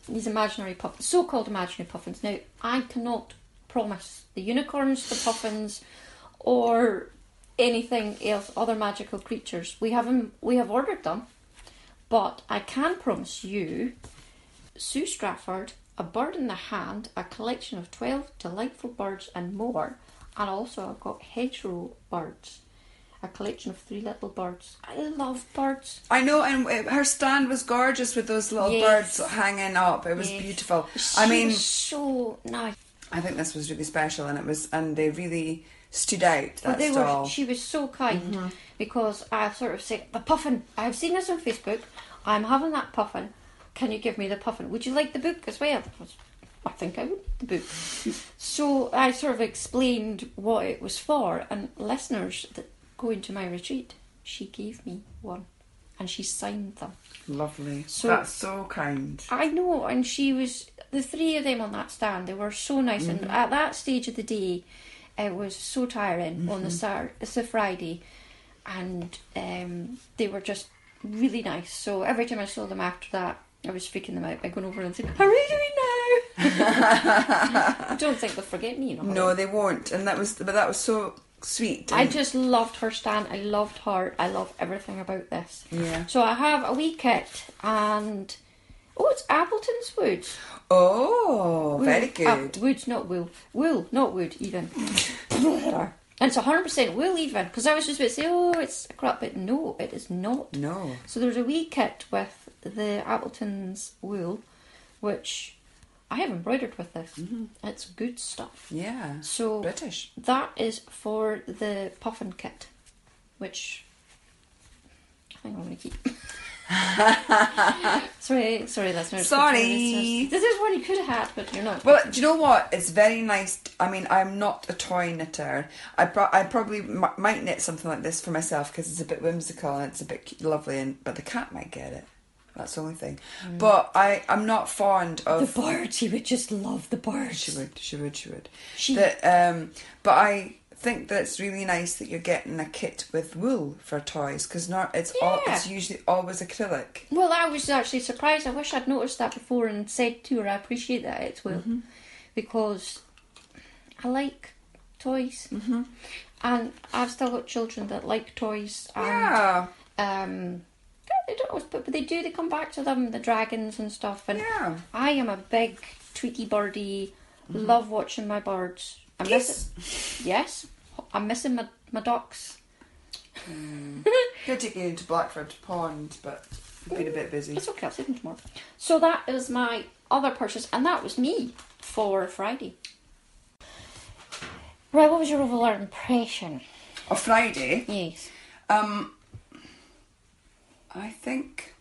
these imaginary puffins, so-called imaginary puffins. Now, I cannot promise the unicorns, the puffins, or anything else, other magical creatures. We haven't, we have ordered them, but I can promise you, Sue Strafford, a bird in the hand, a collection of twelve delightful birds and more, and also I've got hedgerow birds, a collection of three little birds. I love birds. I know, and uh, her stand was gorgeous with those little Yes. birds hanging up. It was Yes. beautiful. She I mean, was so nice. I think this was really special, and it was, and they really stood out. Well, That they stall. were. She was so kind because I sort of said, "The puffin. I've seen this on Facebook. I'm having that puffin. Can you give me the puffin? Would you like the book as well?" I, was, I think I would. The book. So I sort of explained what it was for, and listeners that go into my retreat, she gave me one, and she signed them. Lovely. So- That's so kind. I know, and she was, the three of them on that stand, they were so nice. And at that stage of the day, it was so tiring on the Saturday, it's a Friday, and um, they were just really nice. So every time I saw them after that, I was freaking them out by going over and saying, "How are you doing now?" I don't think they'll forget me, you know. No, they won't. And that was, but that was so sweet. I and- just loved her stand. I loved her. I love everything about this. Yeah. So I have a wee kit, and oh, it's Appleton's Wood. Oh, Wool. very good. Uh, wood, not wool. Wool, not wood, even. And it's one hundred percent wool, even. Because I was just about to say, oh, it's a crap, but no, it is not. No. So there's a wee kit with the Appleton's wool, which I have embroidered with this. Mm-hmm. It's good stuff. Yeah. So British. that is for the puffin kit, which I think I'm going to keep. sorry, sorry, listeners. Sorry. Listeners. This is one you could have had, but you're not. Well, do you know what? It's very nice. t- I mean, I'm not a toy knitter. I pro- I probably m- might knit something like this for myself because it's a bit whimsical and it's a bit cu- lovely. And but the cat might get it. That's the only thing. But I I'm not fond the of birds, he would just love the birds. She would. She would. She would. She- That, um, but I think that it's really nice that you're getting a kit with wool for toys because not it's all Yeah. it's usually always acrylic. Well, I was actually surprised. I wish I'd noticed that before and said to her, I appreciate that it's wool Mm-hmm. because I like toys, mm-hmm. and I've still got children that like toys. And, Yeah. Um, they don't always, but, but they do. They come back to them, the dragons and stuff. And Yeah. I am a big Tweety birdie. Love watching my birds. I miss it. Yes, I'm missing my my ducks. Could take you into Blackford Pond, but you've been a bit busy. It's okay, I'll see them tomorrow. So that is my other purchase, and that was me for Friday. Right, what was your overall impression? On Friday, Yes. um, I think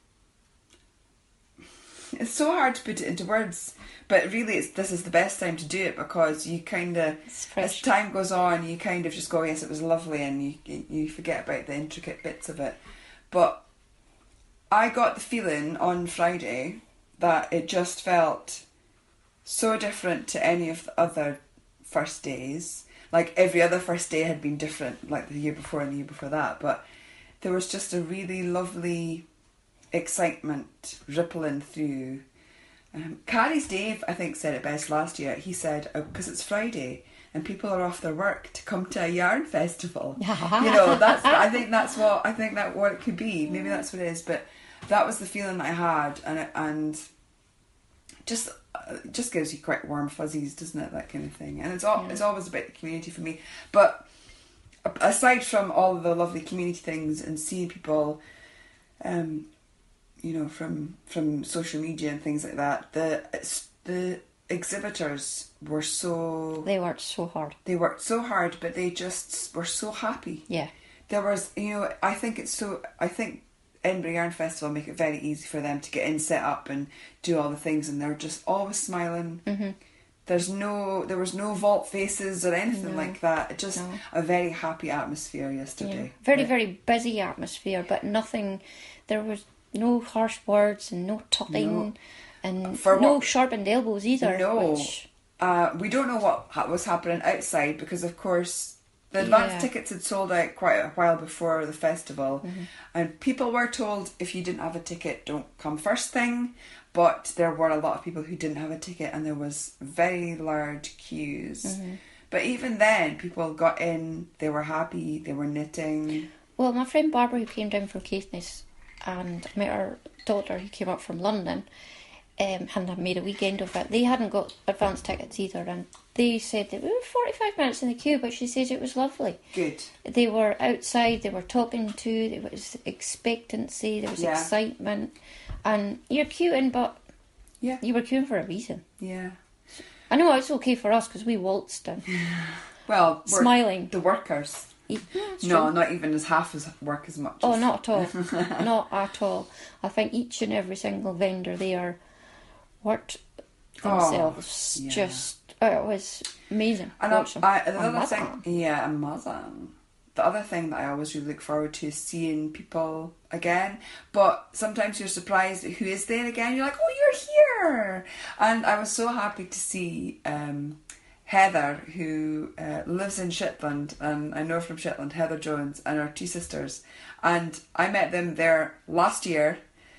it's so hard to put it into words, but really, it's this is the best time to do it because you kind of, It's as fresh. time goes on, you kind of just go, yes, it was lovely, and you you forget about the intricate bits of it. But I got the feeling on Friday that it just felt so different to any of the other first days. Like every other first day had been different, like the year before and the year before that. But there was just a really lovely excitement rippling through. Um, Carrie's Dave, I think, said it best last year. He said, because it's Friday and people are off their work to come to a yarn festival. you know, that's. I think that's what I think that what it could be. Maybe that's what it is. But that was the feeling that I had, and it, and just uh, just gives you quite warm fuzzies, doesn't it? That kind of thing. And it's all Yeah. it's always about the community for me. But aside from all of the lovely community things and seeing people, um, you know, from from social media and things like that, the it's, the exhibitors were so They worked so hard. they worked so hard, but they just were so happy. Yeah. There was, you know, I think it's so. I think Edinburgh Yarn Festival make it very easy for them to get in, set up, and do all the things, and they're just always smiling. Mm-hmm. There's no, there was no vault faces or anything No. like that. It just No. a very happy atmosphere Yeah. yesterday. Very, Yeah. very busy atmosphere, but nothing. There was no harsh words and no tutting, No. and For no what- sharpened elbows either. No. Which, Uh, we don't know what ha- was happening outside because, of course, The advance Yeah. tickets had sold out quite a while before the festival, Mm-hmm. and people were told if you didn't have a ticket, don't come first thing. But there were a lot of people who didn't have a ticket, and there was very large queues. Mm-hmm. But even then, people got in. They were happy. They were knitting. Well, my friend Barbara, who came down from Caithness, and met her daughter who came up from London, um, and had made a weekend of it. They hadn't got advance tickets either, and they said that we were forty-five minutes in the queue, but she says it was lovely. Good. They were outside, they were talking to, there was expectancy, there was Yeah. excitement, and you're queuing, but Yeah. you were queuing for a reason. Yeah. I know it's okay for us because we waltzed in, Well, we're smiling. the workers. Yeah, that's No, true. not even as half as work as much. Oh, as... not at all. Not at all. I think each and every single vendor there worked themselves. Oh, yeah. Just, oh, it was amazing. And I, Watch them. I, the other Amazing. thing, yeah, amazing. The other thing that I always really look forward to is seeing people again. But sometimes you're surprised at who is there again. You're like, oh, you're here. And I was so happy to see um, Heather, who uh, lives in Shetland, and I know from Shetland, Heather Jones, and her two sisters. And I met them there last year,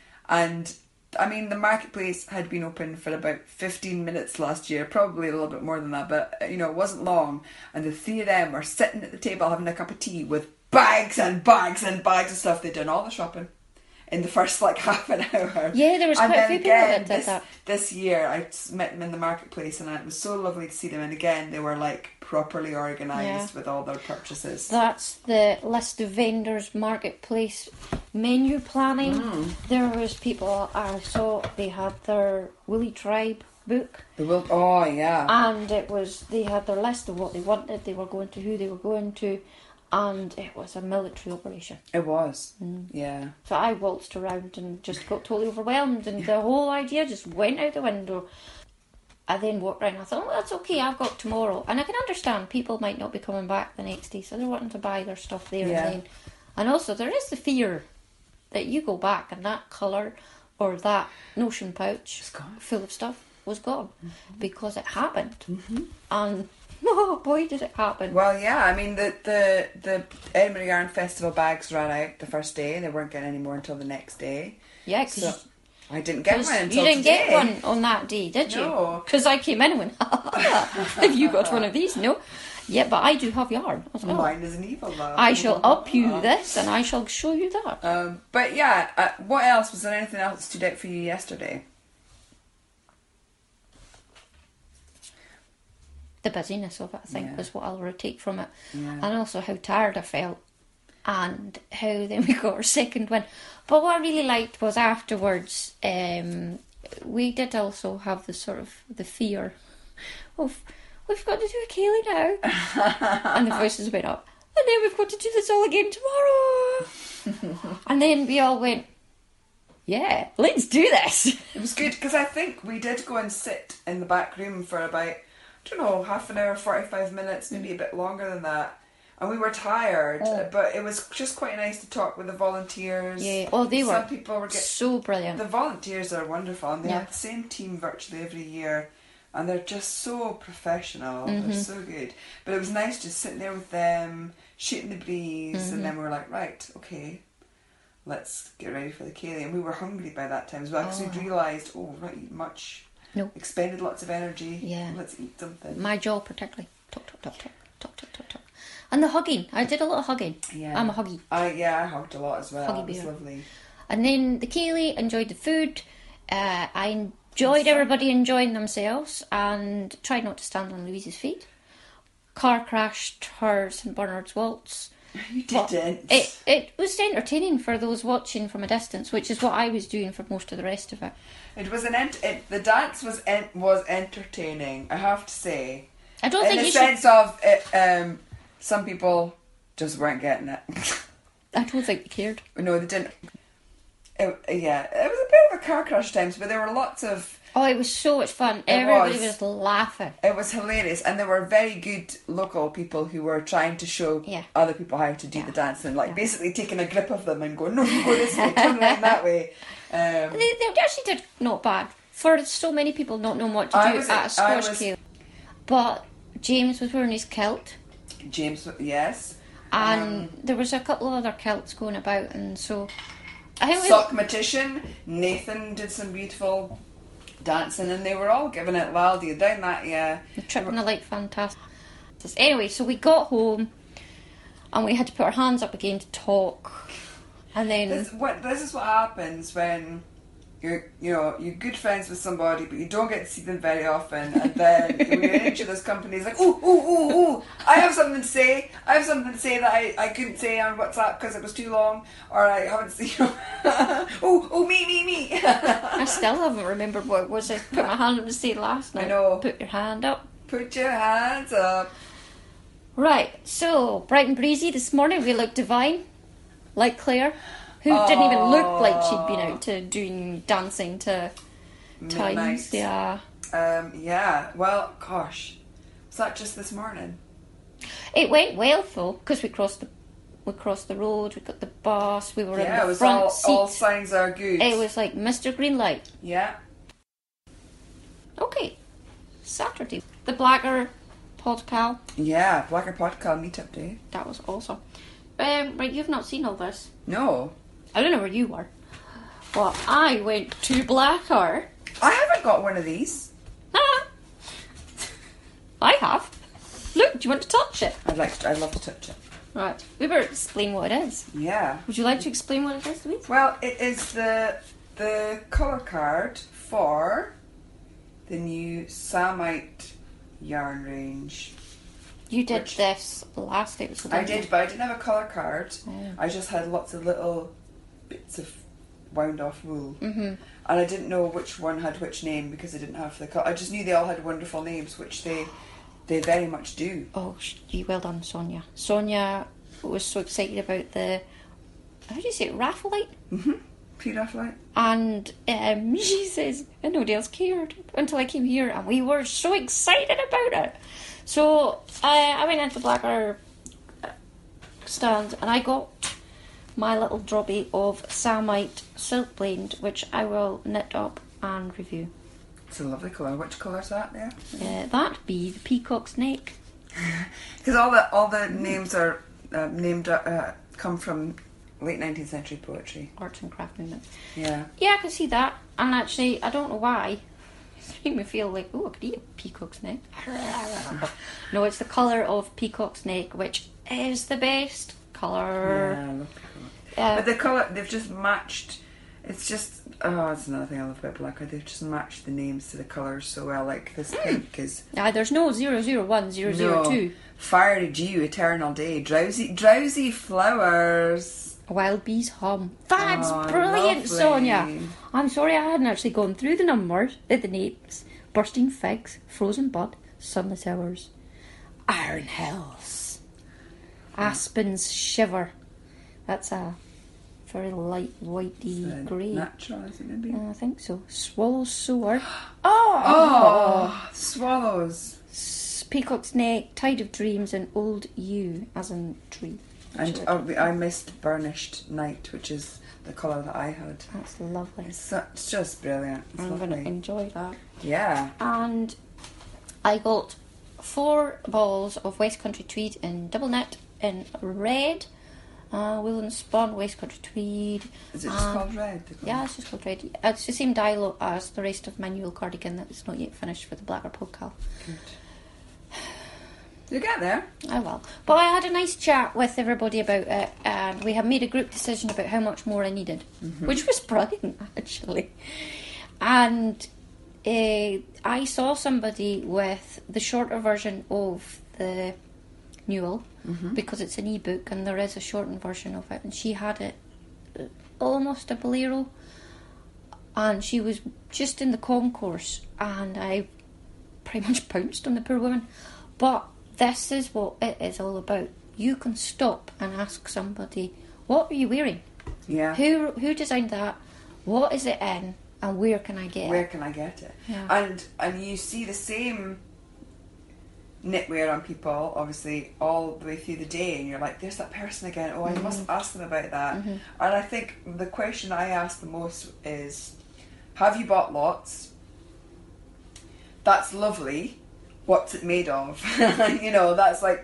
and I mean, the marketplace had been open for about fifteen minutes last year, probably a little bit more than that, but, you know, it wasn't long. And the three of them were sitting at the table having a cup of tea with bags and bags and bags of stuff. They'd done all the shopping in the first, like, half an hour. Yeah, there was And quite a then few people again, that did this, that. This year, I met them in the marketplace, and it was so lovely to see them. And again, they were, like, properly organised Yeah. with all their purchases. That's the list of vendors, marketplace, menu planning. Mm. There was people I saw, they had their Woolly Tribe book, The will. Oh, yeah. and it was, they had their list of what they wanted, they were going to, who they were going to, and it was a military operation. It was. Mm. Yeah. So I waltzed around and just got totally overwhelmed, and the whole idea just went out the window. I then walked around and I thought, oh, that's okay, I've got tomorrow. And I can understand people might not be coming back the next day, so they're wanting to buy their stuff there Yeah. and then. And also, there is the fear that you go back and that colour or that notion pouch It's gone. full of stuff was gone. Mm-hmm. Because it happened. Mm-hmm. And, oh boy, did it happen. Well, yeah, I mean, the, the, the Edinburgh Yarn Festival bags ran out the first day, and they weren't getting any more until the next day. Yeah, because So I didn't get one until you didn't today. get one on that day, did you? No. Because I came in and went, ha, ha, ha, have you got one of these? No. Yeah, but I do have yarn. I was like, oh, Mine is an evil though. I shall up you this and I shall show you that. Um, but yeah, uh, what else? Was there anything else that stood out for you yesterday? The busyness of it, I think, Yeah. was what I'll take from it. Yeah. And also how tired I felt. And how then we got our second win. But what I really liked was afterwards, um, we did also have the sort of the fear of, we've got to do a Kaylee now. And the voices went up. And then we've got to do this all again tomorrow. And then we all went, yeah, let's do this. It was good because I think we did go and sit in the back room for about, I don't know, half an hour, forty-five minutes, maybe a bit longer than that. And we were tired, Oh. but it was just quite nice to talk with the volunteers. Yeah, oh, they were Some people were getting. so brilliant. The volunteers are wonderful, and they Yeah. have the same team virtually every year, and they're just so professional. Mm-hmm. They're so good. But it was nice just sitting there with them, shooting the breeze, Mm-hmm. and then we were like, right, okay, let's get ready for the Kaylee. And we were hungry by that time as well, because Oh. we'd realised, oh, we've not eaten much. No. Expended lots of energy. Yeah. Let's eat something. My jaw particularly. Talk, talk, talk, talk, talk, talk, talk, talk. And the hugging. I did a lot of hugging. Yeah. I'm a huggy. I yeah, I hugged a lot as well. Huggy It was bear. lovely. And then the Kaylee, enjoyed the food. Uh, I enjoyed everybody enjoying themselves and tried not to stand on Louise's feet. Car crashed her St Bernard's Waltz. You But didn't. It, it was entertaining for those watching from a distance, which is what I was doing for most of the rest of it. It was an ent- it, the dance was en- was entertaining. I have to say. I don't In think the you sense should... of it, um, some people just weren't getting it. I don't think they cared. No, they didn't. It, yeah, it was a bit of a car crash at times, but there were lots of. Oh, it was so much fun. Everybody was. was laughing. It was hilarious, and there were very good local people who were trying to show Yeah. other people how to do Yeah. the dance, and like basically taking a grip of them and going, "No, you go this way, turn around that way." Um, They, they actually did not bad for so many people not knowing what to I do was- at a I squash was- Kaylee. But James was wearing his kilt. James, yes. And um, there was a couple of other kilts going about, and so I think Sock Magician, Nathan did some beautiful dancing, and they were all giving it laldy down that, yeah. The trip in the light, fantastic. Anyway, so we got home, and we had to put our hands up again to talk, and then this, what, this is what happens when you're, you know, you're good friends with somebody, but you don't get to see them very often, and then when you're in each other's company, it's like, ooh, ooh, ooh, ooh, I have something to say, I have something to say that I, I couldn't say on WhatsApp because it was too long, or I haven't seen, you know, ooh, ooh, me, me, me. I still haven't remembered what it was I put my hand up to say last night. I know. Put your hand up. Put your hands up. Right, so, bright and breezy this morning, we looked divine, like Claire, who oh. didn't even look like she'd been out to doing dancing to Midnight. Times. Yeah. Um, yeah, well, gosh, was that just this morning? It went well, though, because we crossed the we crossed the road, we got the bus, we were yeah, in the it was front all, seat. all signs are good. It was like Mister Green Light. Yeah. Okay, Saturday. The Blacker Podcal. Yeah, Blacker Podcal meetup day. That was awesome. Um, right, you've not seen all this. No. I don't know where you were. Well, I went to Blacker. I haven't got one of these. Ah. I have. Look, do you want to touch it? I'd like to, I'd love to touch it. Right, we better explain what it is. Yeah. Would you like to explain what it is, Louise? Well, it is the the colour card for the new Samite yarn range. You did which this last episode. I did, but I didn't have a colour card. Oh. I just had lots of little bits of wound off wool. Mm-hmm. And I didn't know which one had which name because I didn't have the colour. I just knew they all had wonderful names, which they they very much do. Oh, you well done, Sonia. Sonia was so excited about the, how do you say it, Raphaelite? Mm-hmm. Pre-Raphaelite. And um, she says, and nobody else cared until I came here, and we were so excited about it. So I, I went into the Blacker stand, and I got my little drobby of Samite Silk Blend, which I will knit up and review. It's a lovely colour. Which colour's that there? Uh, that be the Peacock's Neck. Because all the all the names are uh, named uh, come from late nineteenth century poetry. Arts and craft movement. Yeah. Yeah, I can see that. And actually, I don't know why. It's making me feel like, oh, I could eat a peacock's neck. No, it's the colour of peacock's neck, which is the best colour. Yeah, I love peacock. Uh, but the colour, they've just matched. It's just, oh, that's another thing I love about Blacker. They've just matched the names to the colours so well. Like this mm. pink is. Ah, there's no zero zero one, zero zero two. No. Fiery dew, eternal day, drowsy, drowsy flowers. Wild bees hum. That's oh, brilliant, lovely. Sonia. I'm sorry I hadn't actually gone through the numbers, uh, the names. Bursting figs, frozen bud, sunless hours, iron hills, aspens shiver. That's a very light whitey grey. Natural, is it maybe? Uh, I think so. Swallow soar. oh, oh, swallows. Peacock's neck, tide of dreams, and old yew, as in tree. And oh, I missed burnished night, which is the colour that I had. That's lovely. It's, so, it's just brilliant. It's I'm going to lovely. enjoy that. Yeah. And I got four balls of West Country tweed in double knit in red, uh, woolen spun West Country tweed. Is it just um, called red? The yeah, it's just called red. It's the same dialogue as the rest of my Newell cardigan that's not yet finished for the Blacker Podcal. Good. You get there. I will. But I had a nice chat with everybody about it, and we have made a group decision about how much more I needed, mm-hmm. which was brilliant, actually. And uh, I saw somebody with the shorter version of the Newell, mm-hmm. because it's an e-book, and there is a shortened version of it, and she had it uh, almost a bolero, and she was just in the concourse, and I pretty much pounced on the poor woman. But this is what it is all about. You can stop and ask somebody, what are you wearing? Yeah. Who who designed that? What is it in? And where can I get where it? Where can I get it? Yeah. And and you see the same knitwear on people, obviously, all the way through the day, and you're like, there's that person again. Oh, I mm-hmm. must ask them about that. Mm-hmm. And I think the question I ask the most is, have you bought lots? That's lovely. What's it made of? You know, that's like,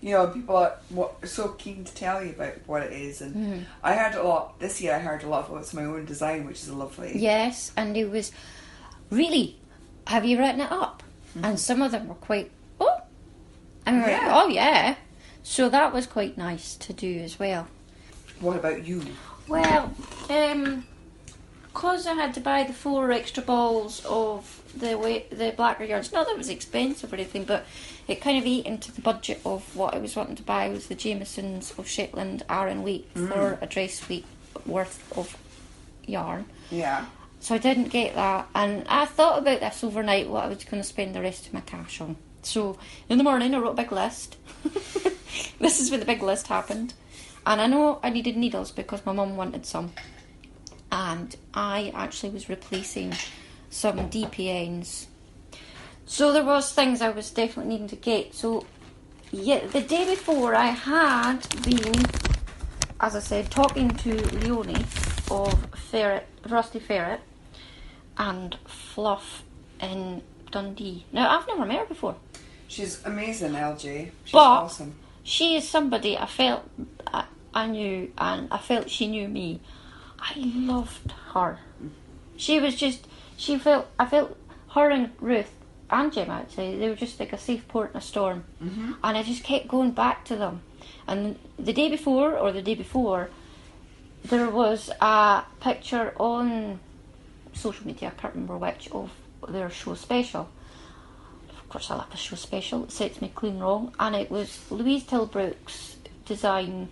you know, people are what, so keen to tell you about what it is. And Mm. I heard a lot, this year I heard a lot of what's my own design, which is lovely. Yes, and it was really, have you written it up? Mm-hmm. And some of them were quite, oh, and we were like, Yeah. oh yeah. So that was quite nice to do as well. What about you? Well, um, because I had to buy the four extra balls of the way, the blackberry yarns, not that it was expensive or anything, but it kind of ate into the budget of what I was wanting to buy was the Jamesons of Shetland Aran weight Mm. for a dress week worth of yarn. Yeah. So I didn't get that, and I thought about this overnight, what I was going to spend the rest of my cash on. So in the morning I wrote a big list. This is when the big list happened. And I know I needed needles because my mum wanted some. And I actually was replacing some D P Ns. So there was things I was definitely needing to get. So yeah, the day before I had been, as I said, talking to Leonie of Ferret, Rusty Ferret and Fluff in Dundee. Now I've never met her before. She's amazing, L J. She's But awesome. she is somebody I felt I, I knew, and I felt she knew me. I loved her. She was just, she felt, I felt her and Ruth and Jim, I'd say, they were just like a safe port in a storm. Mm-hmm. And I just kept going back to them. And the day before, or the day before, there was a picture on social media, I can't remember which, of their show special. Of course, I love the show special. It sets me clean wrong. And it was Louise Tilbrook's design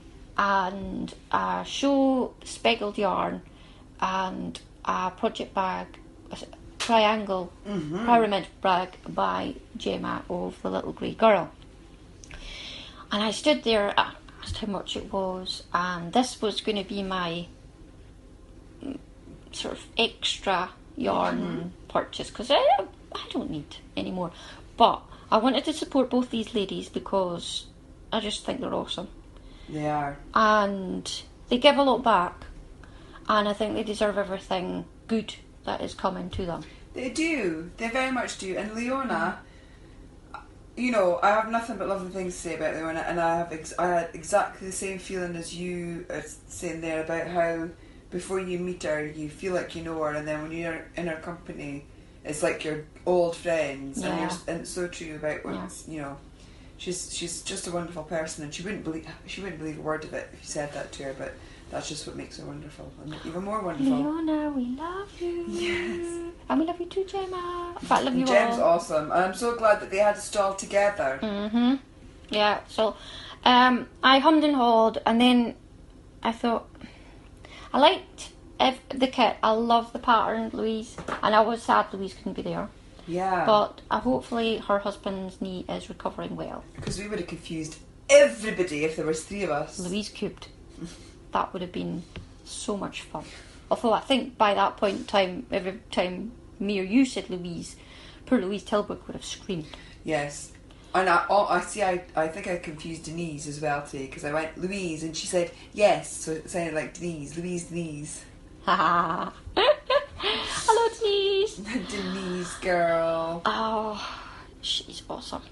and a show speckled yarn and a project bag, a triangle Mm-hmm. pyramid bag by Gemma of The Little Grey Girl. And I stood there, I asked how much it was, and this was going to be my mm, sort of extra yarn Mm-hmm. purchase, because I, I don't need any more. But I wanted to support both these ladies because I just think they're awesome. They are. And they give a lot back, and I think they deserve everything good that is coming to them. They do. They very much do. And Leona, you know, I have nothing but lovely things to say about Leona, and I have ex- I had exactly the same feeling as you are saying there about how before you meet her, you feel like you know her, and then when you're in her company, it's like you're old friends. And, Yeah. you're, and it's so true about what's, you know. She's she's just a wonderful person, and she wouldn't believe she wouldn't believe a word of it if you said that to her. But that's just what makes her wonderful, and even more wonderful. Leona, we love you. Yes. And we love you too, Gemma. In fact, I love you Jem's all. awesome, and I'm so glad that they had a stall together. Mm-hmm. Yeah, so um, I hummed and hawed, and then I thought, I liked ev- the kit. I love the pattern, Louise, and I was sad Louise couldn't be there. Yeah, But uh, hopefully her husband's knee is recovering well. because we would have confused everybody if there was three of us. Louise cubed. That would have been so much fun. Although I think by that point in time, every time me or you said Louise, poor Louise Tilbrook would have screamed. Yes, and I, oh, I see. I, I think I confused Denise as well today because I went Louise and she said yes, so it sounded like Denise. Louise, Denise. Ha ha. Hello, Denise. Denise girl. Oh, she's awesome.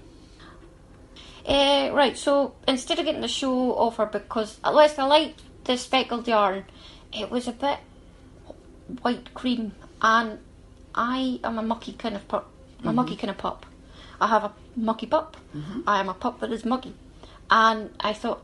Uh, right, so instead of getting the show offer, because at least I liked the speckled yarn, it was a bit white cream, and I am a mucky kind of pup. I'm a Mm-hmm. mucky kind of pup. I have a mucky pup. Mm-hmm. I am a pup that is muggy, and I thought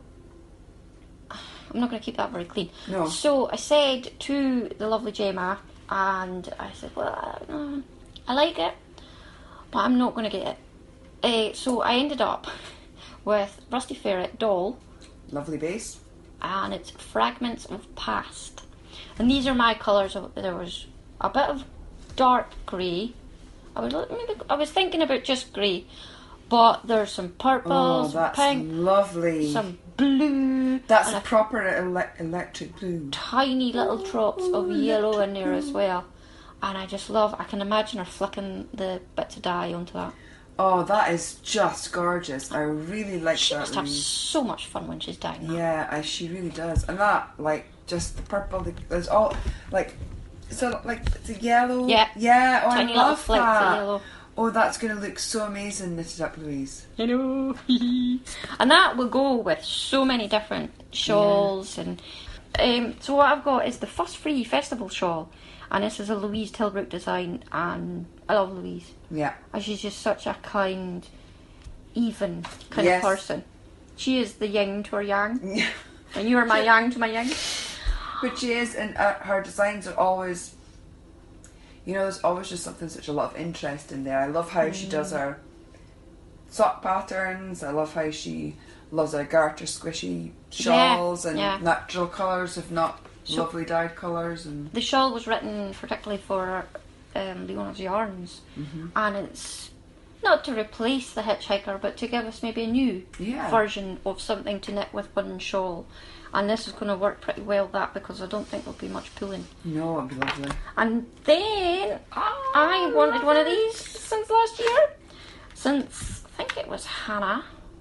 I'm not going to keep that very clean. No. So I said to the lovely Gemma, and I said, well, uh, I like it, but I'm not going to get it. Uh, so I ended up with Rusty Ferret doll, Lovely base. and it's Fragments of Past. And these are my colours. There was a bit of dark grey. I was maybe I was thinking about just grey, but there's some purple, Oh, some that's pink, lovely. some blue, That's and a a proper ele- electric blue. tiny little drops of yellow in there as well. And I just love. I can imagine her flicking the bits of dye onto that. Oh, that is just gorgeous. I really like She that. must have Louise. so much fun when she's dyeing that. Yeah, I, she really does. And that, like, just the purple, the, there's all, like, so, like, the yellow. Yeah. Yeah, oh, Tiny I little love flecks that. of yellow. Oh, that's going to look so amazing, knitted up, Louise. I know. And that will go with so many different shawls. Yeah. And um, so what I've got is the Fuss Free Festival shawl. And this is a Louise Tilbrook design. And I love Louise. Yeah. And she's just such a kind, even kind yes. of person. She is the yin to her yang. Yeah. And you are my yang to my yang. But she is, and uh, her designs are always... You know, there's always just something, such a lot of interest in there. I love how mm. she does her sock patterns. I love how she loves her garter squishy shawls yeah, and yeah. natural colours, if not so lovely dyed colours. And the shawl was written particularly for um, Leona's Yarns, mm-hmm. and it's not to replace the Hitchhiker, but to give us maybe a new yeah. version of something to knit with one shawl. And this is going to work pretty well, that, because I don't think there'll be much pulling. No, it'll be lovely. And then oh, I wanted one of these since last year. Since, I think it was Hannah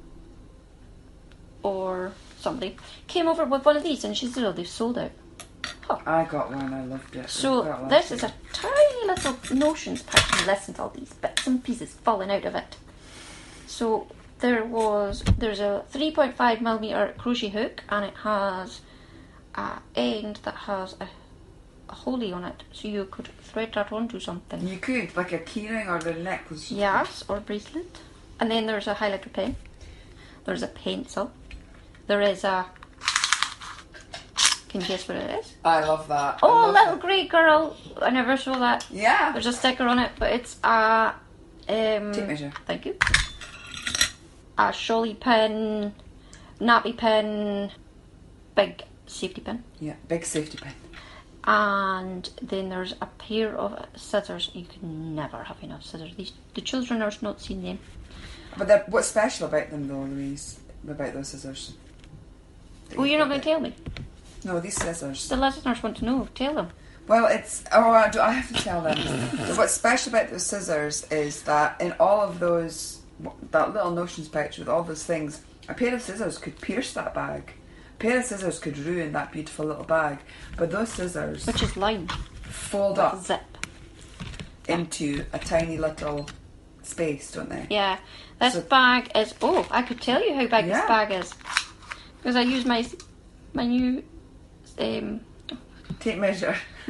or somebody came over with one of these and she said, oh, they've sold out. Oh. I got one, I loved it. So this year. is a tiny little Notions pack. And listen to all these bits and pieces falling out of it. So there was, there's a three point five millimeter crochet hook, and it has an end that has a, a holey on it, so you could thread that onto something. You could, like a keyring or a necklace. Yes, or a bracelet. And then there's a highlighter pen. There's a pencil. There is a... Can you guess what it is? I love that. Oh, love little that. grey girl. I never saw that. Yeah. There's a sticker on it, but it's a... Um, tape measure. Thank you. A shawly pin, nappy pin, big safety pin. Yeah, big safety pin. And then there's a pair of scissors. You can never have enough scissors. These, the children are not seeing them. But what's special about them though, Louise? About those scissors? Oh, you're not going to tell me? No, these scissors. The listeners want to know. Tell them. Well, it's... Oh, I, do, I have to tell them. So what's special about those scissors is that in all of those... That little Notions pouch with all those things, a pair of scissors could pierce that bag. A pair of scissors could ruin that beautiful little bag. But those scissors... Which is lined. Fold with up. Zip. Into a tiny little space, don't they? Yeah. This so, bag is... Oh, I could tell you how big yeah. this bag is. Because I use my my new... Um, tape measure.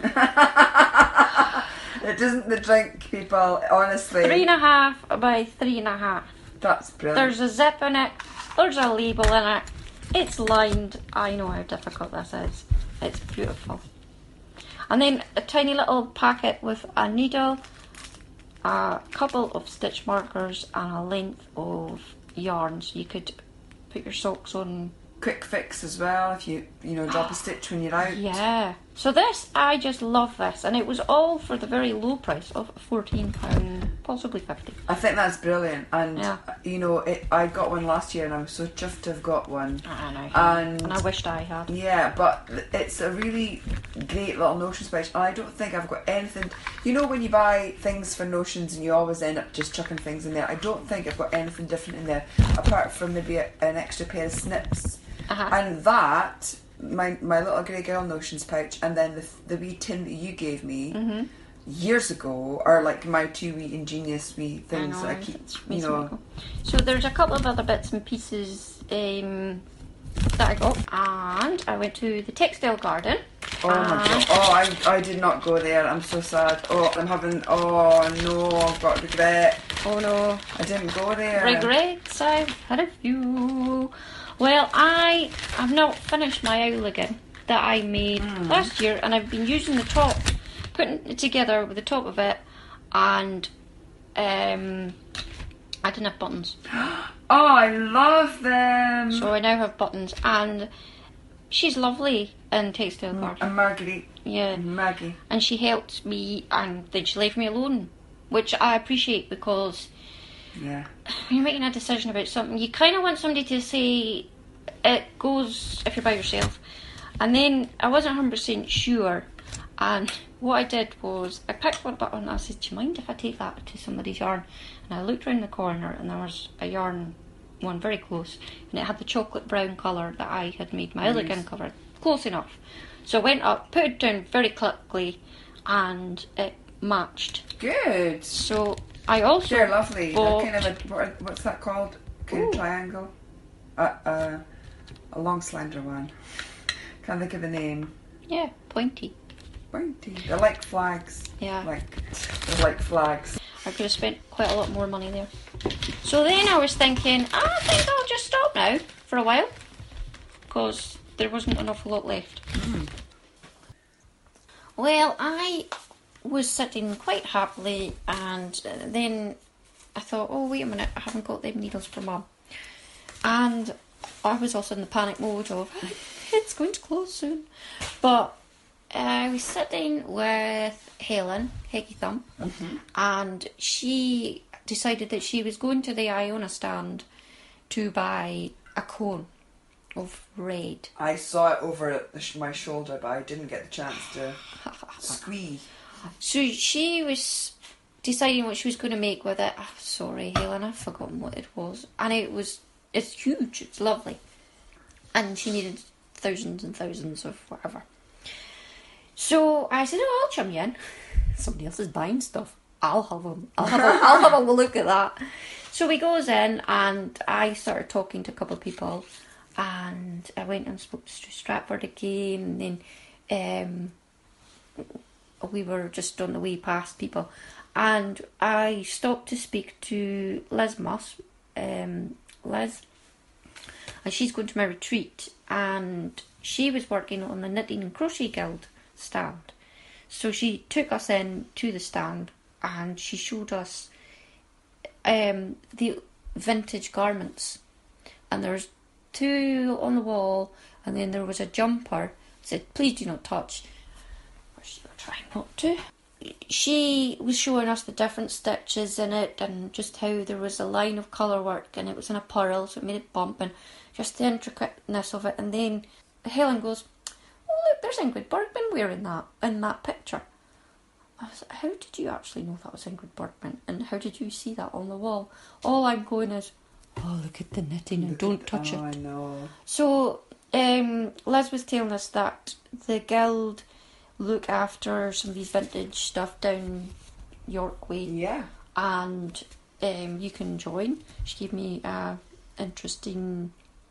It doesn't the drink, people, honestly. Three and a half by three and a half. That's brilliant. There's a zip in it. There's a label in it. It's lined. I know how difficult this is. It's beautiful. And then a tiny little packet with a needle, a couple of stitch markers, and a length of yarn. So you could put your socks on. Quick fix as well if you you know drop a stitch when you're out. Yeah. So this, I just love this, and it was all for the very low price of fourteen pounds, possibly fifty. I think that's brilliant, and yeah. you know it. I got one last year, and I was so chuffed to have got one. I know. And, and I wished I had. Yeah, but it's a really great little Notions pouch, and I don't think I've got anything. You know when you buy things for Notions and you always end up just chucking things in there. I don't think I've got anything different in there apart from maybe a, an extra pair of snips. Uh-huh. And that, my my little grey girl Notions pouch, and then the the wee tin that you gave me mm-hmm. years ago are like my two wee ingenious wee things I know, that I keep, you know. Cool. So there's a couple of other bits and pieces um, that I got, and I went to the Textile Garden. Oh my god! Oh, I I did not go there. I'm so sad. Oh, I'm having. Oh no, I've got regret. Oh no, I didn't go there. Regrets? I've had a few. Well, I have not finished my Owligan that I made mm. last year, and I've been using the top, putting it together with the top of it, and um, I didn't have buttons. Oh, I love them. So I now have buttons, and she's lovely in Textile Garden. And Marguerite. Yeah. Maggie. And she helped me, and then she left me alone, which I appreciate, because yeah, when you're making a decision about something, you kind of want somebody to say it goes if you're by yourself. And then I wasn't one hundred percent sure, and what I did was I picked one up and I said, do you mind if I take that to somebody's yarn? And I looked round the corner and there was a yarn one very close, and it had the chocolate brown colour that I had made my nice. Elegant cover close enough. So I went up, put it down very quickly, and it matched. Good. So I also They're lovely. bought- They're kind of a, what- what's that called? Kind Ooh. of triangle. Uh, uh, a long slender one. Can't think of the name. Yeah, pointy. Pointy. They're like flags. Yeah. Like they're like flags. I could have spent quite a lot more money there. So then I was thinking, I think I'll just stop now for a while, because there wasn't an awful lot left. Mm. Well, I was sitting quite happily, and then I thought, oh, wait a minute, I haven't got them needles for Mum. And I was also in the panic mode of, it's going to close soon. But I was sitting with Helen, Heggy Thumb, Mm-hmm. and she decided that she was going to the Iona stand to buy a cone of red. I saw it over the sh- my shoulder, but I didn't get the chance to squeeze. So she was deciding what she was going to make with it. Oh, sorry, Helen, I've forgotten what it was. And it was, it's huge, it's lovely. And she needed thousands and thousands of whatever. So I said, oh, I'll chum you in. Somebody else is buying stuff. I'll have a, I'll have a, I'll have a look at that. So we goes in, and I started talking to a couple of people, and I went and spoke to Stu Stratford again, and then um, we were just on the way past people, and I stopped to speak to Liz Moss, um, Liz, and she's going to my retreat, and she was working on the Knitting and Crochet Guild stand. So she took us in to the stand, and she showed us um, the vintage garments. And there's two on the wall, and then there was a jumper. Said, please do not touch. Or she was trying not to. She was showing us the different stitches in it, and just how there was a line of colour work, and it was in a purl, so it made it bump, and just the intricateness of it. And then Helen goes, oh, look, there's Ingrid Bergman wearing that in that picture. I was like, how did you actually know that was Ingrid Bergman? And how did you see that on the wall? All I'm going is, oh, look at the knitting and Look don't at- touch oh, it. I know. So um, Liz was telling us that the Guild look after some of these vintage stuff down York Way. Yeah. And um, you can join. She gave me a interesting,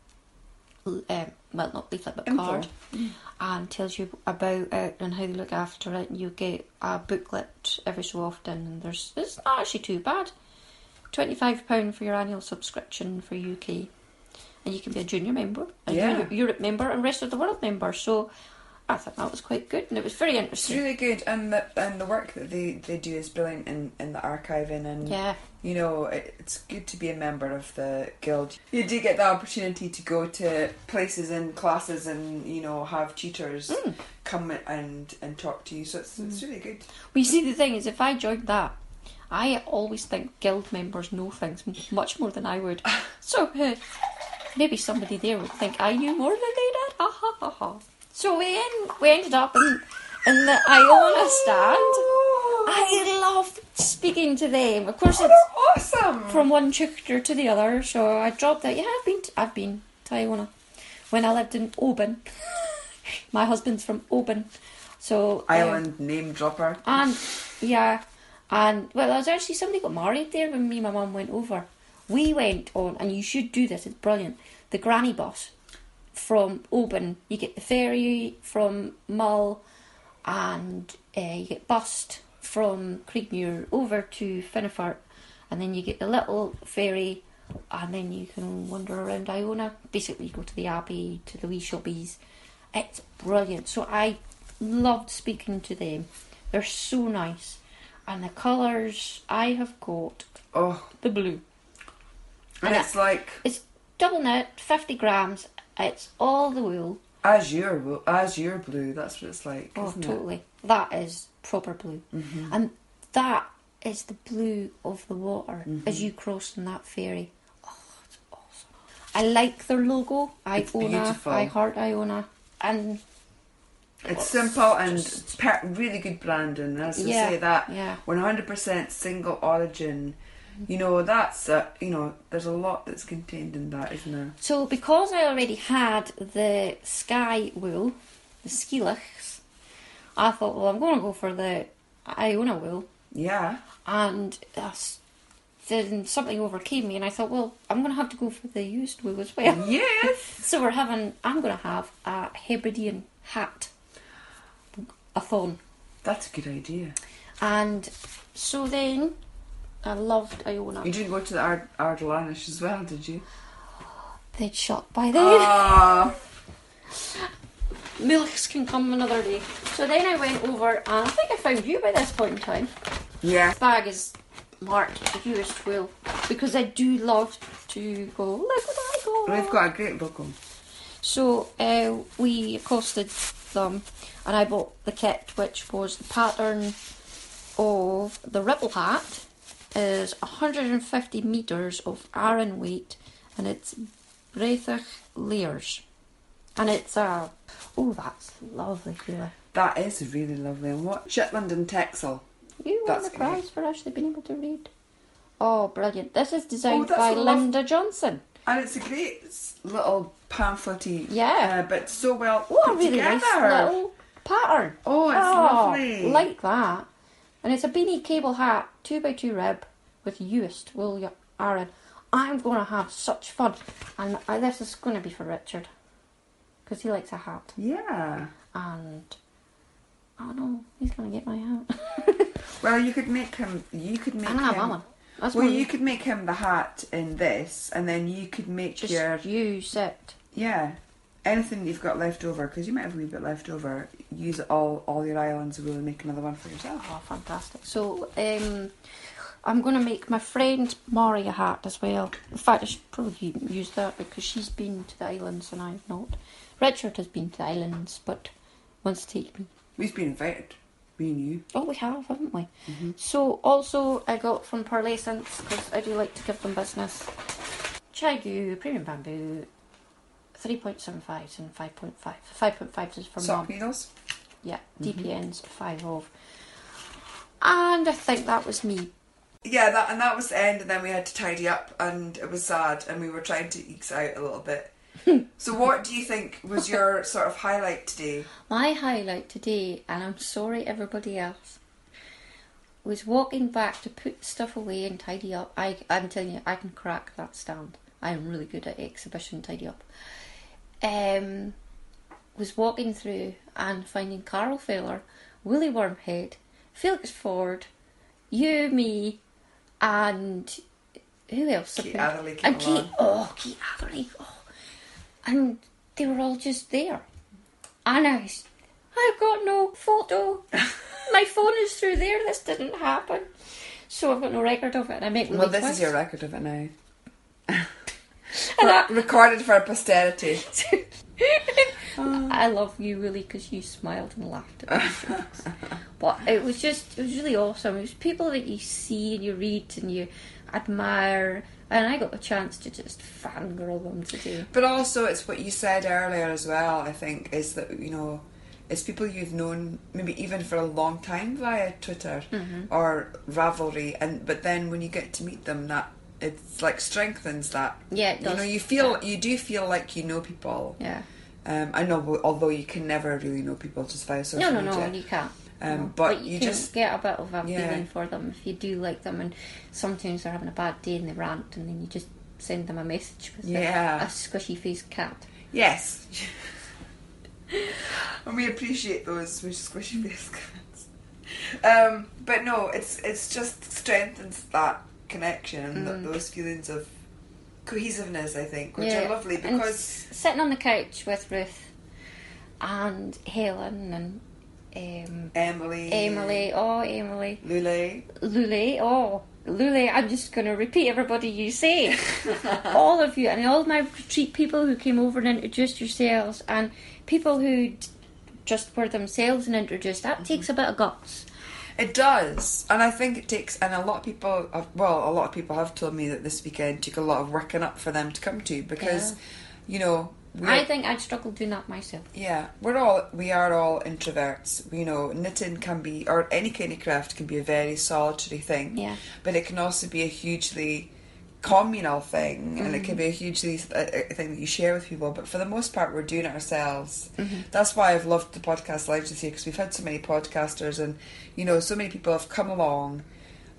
um, well, not leaflet, but Info. card, and tells you about it and how they look after it. And you get a booklet every so often, and there's it's not actually too bad. twenty-five pounds for your annual subscription for U K, and you can be a junior member, a Yeah. Europe, Europe member, and rest of the world member. So I thought that was quite good, and it was very It's interesting. really good, and the and the work that they, they do is brilliant in, in the archiving, and Yeah. you know it, it's good to be a member of the guild. You do get the opportunity to go to places and classes, and you know have tutors Mm. come and and talk to you. So it's it's really good. Well, you see, the thing is, if I joined that, I always think guild members know things m- much more than I would. So uh, maybe somebody there would think I knew more than they did. Ha ha ha ha. So we en- we ended up in in the Iona stand. I loved speaking to them. Of course, Oh, it's they're awesome. from one tutor to the other. So I dropped that. Yeah, I've been to, I've been to Iona when I lived in Oban. My husband's from Oban, so um, Island name dropper. and yeah, and well, there was actually somebody got married there when me and my mum went over. We went on, and you should do this. It's brilliant. The granny bus from Oban. You get the ferry from Mull, and uh, you get bussed from Creedmuir over to Finnefort, and then you get the little ferry, and then you can wander around Iona. Basically, you go to the Abbey, to the wee shoppies. It's brilliant. So I loved speaking to them. They're so nice. And the colours, I have got Oh, the blue. and And it's like It's double knit, fifty grams. It's all the wool. azure, wo- azure blue. That's what it's like. Oh, isn't totally. That is proper blue. Mm-hmm. And that is the blue of the water Mm-hmm. as you cross in that ferry. Oh, it's awesome. I like their logo. It's Iona. beautiful. I heart Iona. And it? It's simple and per- really good branding. As I Yeah, say that yeah. one hundred percent single origin. You know that's uh, you know there's a lot that's contained in that, isn't there? so because I already had the sky wool, the Skeelichs, I thought, well, I'm going to go for the Iona wool. Yeah. And that's then something overcame me, and I thought, well, I'm going to have to go for the used wool as well. Yes. So we're having, I'm going to have a Hebridean hat, a thon. That's a good idea. And so then, I loved Iona. You didn't go to the Ard- Ardellanish as well, did you? They'd shut by then. Ah. Milks can come another day. So then I went over, and I think I found you by this point in time. Yeah. This bag is marked used wool, because I do love to go, look what I got. They've got a great book on. So uh, we accosted them, and I bought the kit, which was the pattern of the ripple hat, is one hundred fifty metres of Aran weight, and it's Breithach layers. And it's a, uh, oh, that's lovely, really. That is really lovely. And what? Shetland and Texel. You won That's the prize for actually being able to read. Oh, brilliant. This is designed Oh, by that's lov- Linda Johnson. And it's a great s- little pamphlet-y, Yeah. uh, but so well What a put really together. nice little pattern. Oh, it's lovely. Like that. And it's a beanie cable hat, two by two rib, with used wool Aran. I'm going to have such fun. And I, this is going to be for Richard, because he likes a hat. Yeah. And, oh no, he's going to get my hat. Well, you could make him. You could make And I have him. one. That's Well, one. you could make him the hat in this, and then you could make Just your use it. yeah anything you've got left over, because you might have a wee bit left over. Use it all all your islands of wool and make another one for yourself. Oh, fantastic. So, um, I'm going to make my friend Mari a hat as well. In fact, I should probably use that, because she's been to the islands and I've not. Richard has been to the islands, but wants to take me. We've been invited. Me and you. Oh, we have, haven't we? Mm-hmm. So, also, I got from Pearlescence, because I do like to give them business, Chaigu, Premium Bamboo, three point seven fives and five point five. five point fives is for Sock mum. needles. Yeah, Mm-hmm. D P Ns, five of. And I think that was me. Yeah, that and that was the end, and then we had to tidy up, and it was sad, and we were trying to eke out a little bit. So what do you think was your sort of highlight today? My highlight today, and I'm sorry everybody else, was walking back to put stuff away and tidy up. I, I'm telling you, I can crack that stand. I'm really good at exhibition tidy up. Um, was walking through and finding Carol Feller, Willie Wormhead, Felix Ford, you, me, and who else? Kate Atherley came and Kate, along. oh, Kate Atherley, oh. And they were all just there. And I was, I've got no photo. My phone is through there. This didn't happen. So I've got no record of it. And I make Well, this twice. is your record of it now. And I, Recorded for posterity. I love you, Willie, because you smiled and laughed at my jokes. But it was just, it was really awesome. It was people that you see and you read and you admire. And I got a chance to just fangirl them today. But also, it's what you said earlier as well, I think, is that, you know, it's people you've known maybe even for a long time via Twitter Mm-hmm. or Ravelry, and but then when you get to meet them, that it's like strengthens that. Yeah, it does. You know, you feel you do feel like you know people. Yeah. Um, I know, although you can never really know people just via social No, no, media. no, you can't. Um, No. but you, you can just get a bit of a Yeah. feeling for them if you do like them, and sometimes they're having a bad day and they rant, and then you just send them a message with Yeah. a, a squishy faced cat. yes. And we appreciate those squishy face comments. Um, but no, it's it's just strengthens that connection and th- those feelings of cohesiveness, I think, which are lovely And because s- sitting on the couch with Ruth and Helen and um, Emily, Emily, oh Emily, Lule, Lule, oh Lule, I'm just going to repeat everybody you say. All of you, and all my retreat people who came over and introduced yourselves, and people who d- just were themselves and introduced, that takes a bit of guts. It does, and I think it takes, and a lot of people, have, well, a lot of people have told me that this weekend took a lot of working up for them to come to because, Yeah. you know, we're, I think I'd struggle doing that myself. yeah, we're all, we are all introverts. You know, knitting can be, or any kind of craft can be a very solitary thing. Yeah. But it can also be a hugely communal thing, and it can Mm-hmm. be a hugely a, a thing that you share with people. But for the most part, we're doing it ourselves. Mm-hmm. That's why I've loved the podcast live this year, because we've had so many podcasters, and you know, so many people have come along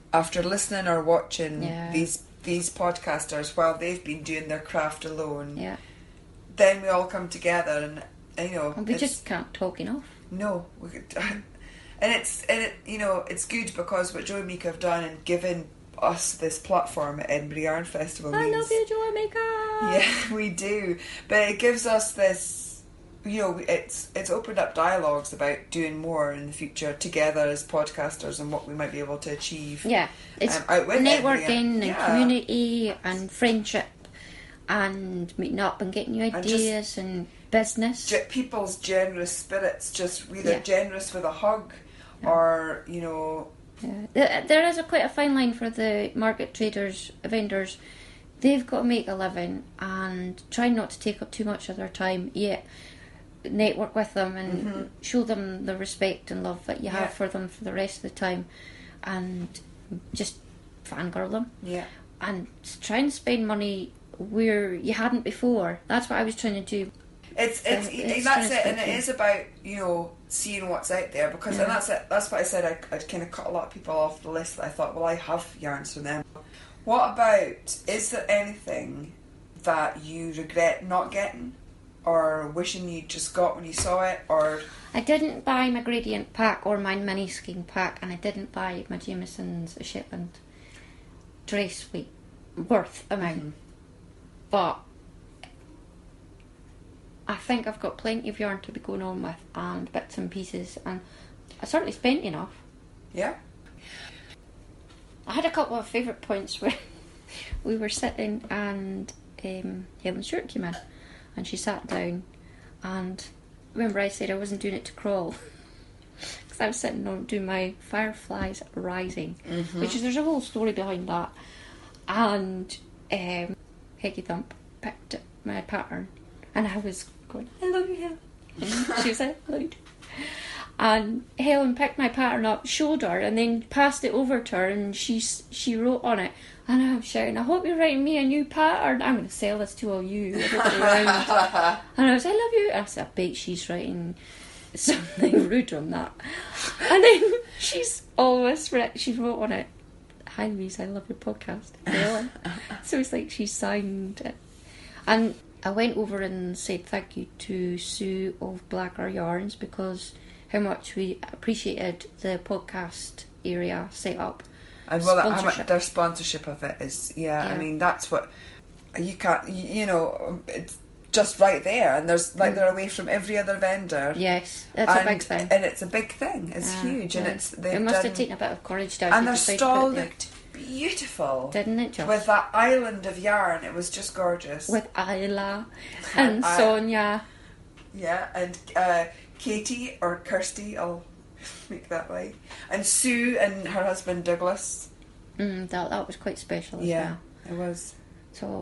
after listening or watching Yeah. these these podcasters while they've been doing their craft alone, Yeah. then we all come together and, and, you know, And we it's- just can't talk enough. no, we could, and it's and it you know it's good because what Joe and Mika have done and given us this platform at Edinburgh Yarn Festival. I means, love you, Joy Maker. Yeah, we do, but it gives us this. You know, it's it's opened up dialogues about doing more in the future together as podcasters and what we might be able to achieve. Yeah, it's um, out with networking Edinburgh. and Yeah. community and friendship and meeting up and getting new And just- ideas and business. Ge- people's generous spirits, just either Yeah. generous with a hug, or you know, Yeah. There- There is a quite a fine line for the market traders, vendors. They've got to make a living and try not to take up too much of their time, yet network with them and show them the respect and love that you Yeah. have for them for the rest of the time, and just fangirl them. yeah. And try and spend money where you hadn't before. That's what I was trying to do. It's it's, So it's it's that's kind it, of and it spooky. is about you know seeing what's out there because Yeah. and that's it. That's what I said. I I'd kind of cut a lot of people off the list that I thought, well, I have yarns from them. What about? Is there anything that you regret not getting, or wishing you just got when you saw it, or I didn't buy my gradient pack or my mini skiing pack, and I didn't buy my Jameson's Shetland dress weight worth amount. Mhm. But I think I've got plenty of yarn to be going on with and bits and pieces, and I certainly spent enough. yeah? I had a couple of favourite points where we were sitting and um, Helen Stewart came in and she sat down, and remember I said I wasn't doing it to crawl because I was sitting on doing my Fireflies Rising, which is, there's a whole story behind that, and um, Peggy Thump picked up my pattern and I was going, I love you, Helen. And she was out loud. And Helen picked my pattern up, showed her, and then passed it over to her, and she she wrote on it. And I'm shouting, I hope you're writing me a new pattern. I'm going to sell this to all you. I hope you're around. And I was, I love you. And I said, I bet she's writing something rude on that. And then she's always writ- she wrote on it, hi Louise, I love your podcast, Helen. So it's like she signed it. And I went over and said thank you to Sue of Blacker Yarns because how much we appreciated the podcast area set up. And well, how much Sponsorship. their sponsorship of it is, yeah, I Yeah. mean, that's what you can't, you, you know, it's just right there, and there's like they're away from every other vendor. Yes, that's and, a big thing. and it's a big thing. It's Yeah, huge, and yeah. it's they've It must done, have taken a bit of courage to and actually their decide to stall put it there. looked beautiful, Didn't it just? with that island of yarn. It was just gorgeous. With Isla and I- Sonia. Yeah, and uh, Katie or Kirsty, I'll make that right, and Sue and her husband Douglas. Mm, that, that was quite special as Yeah, well. it was. So,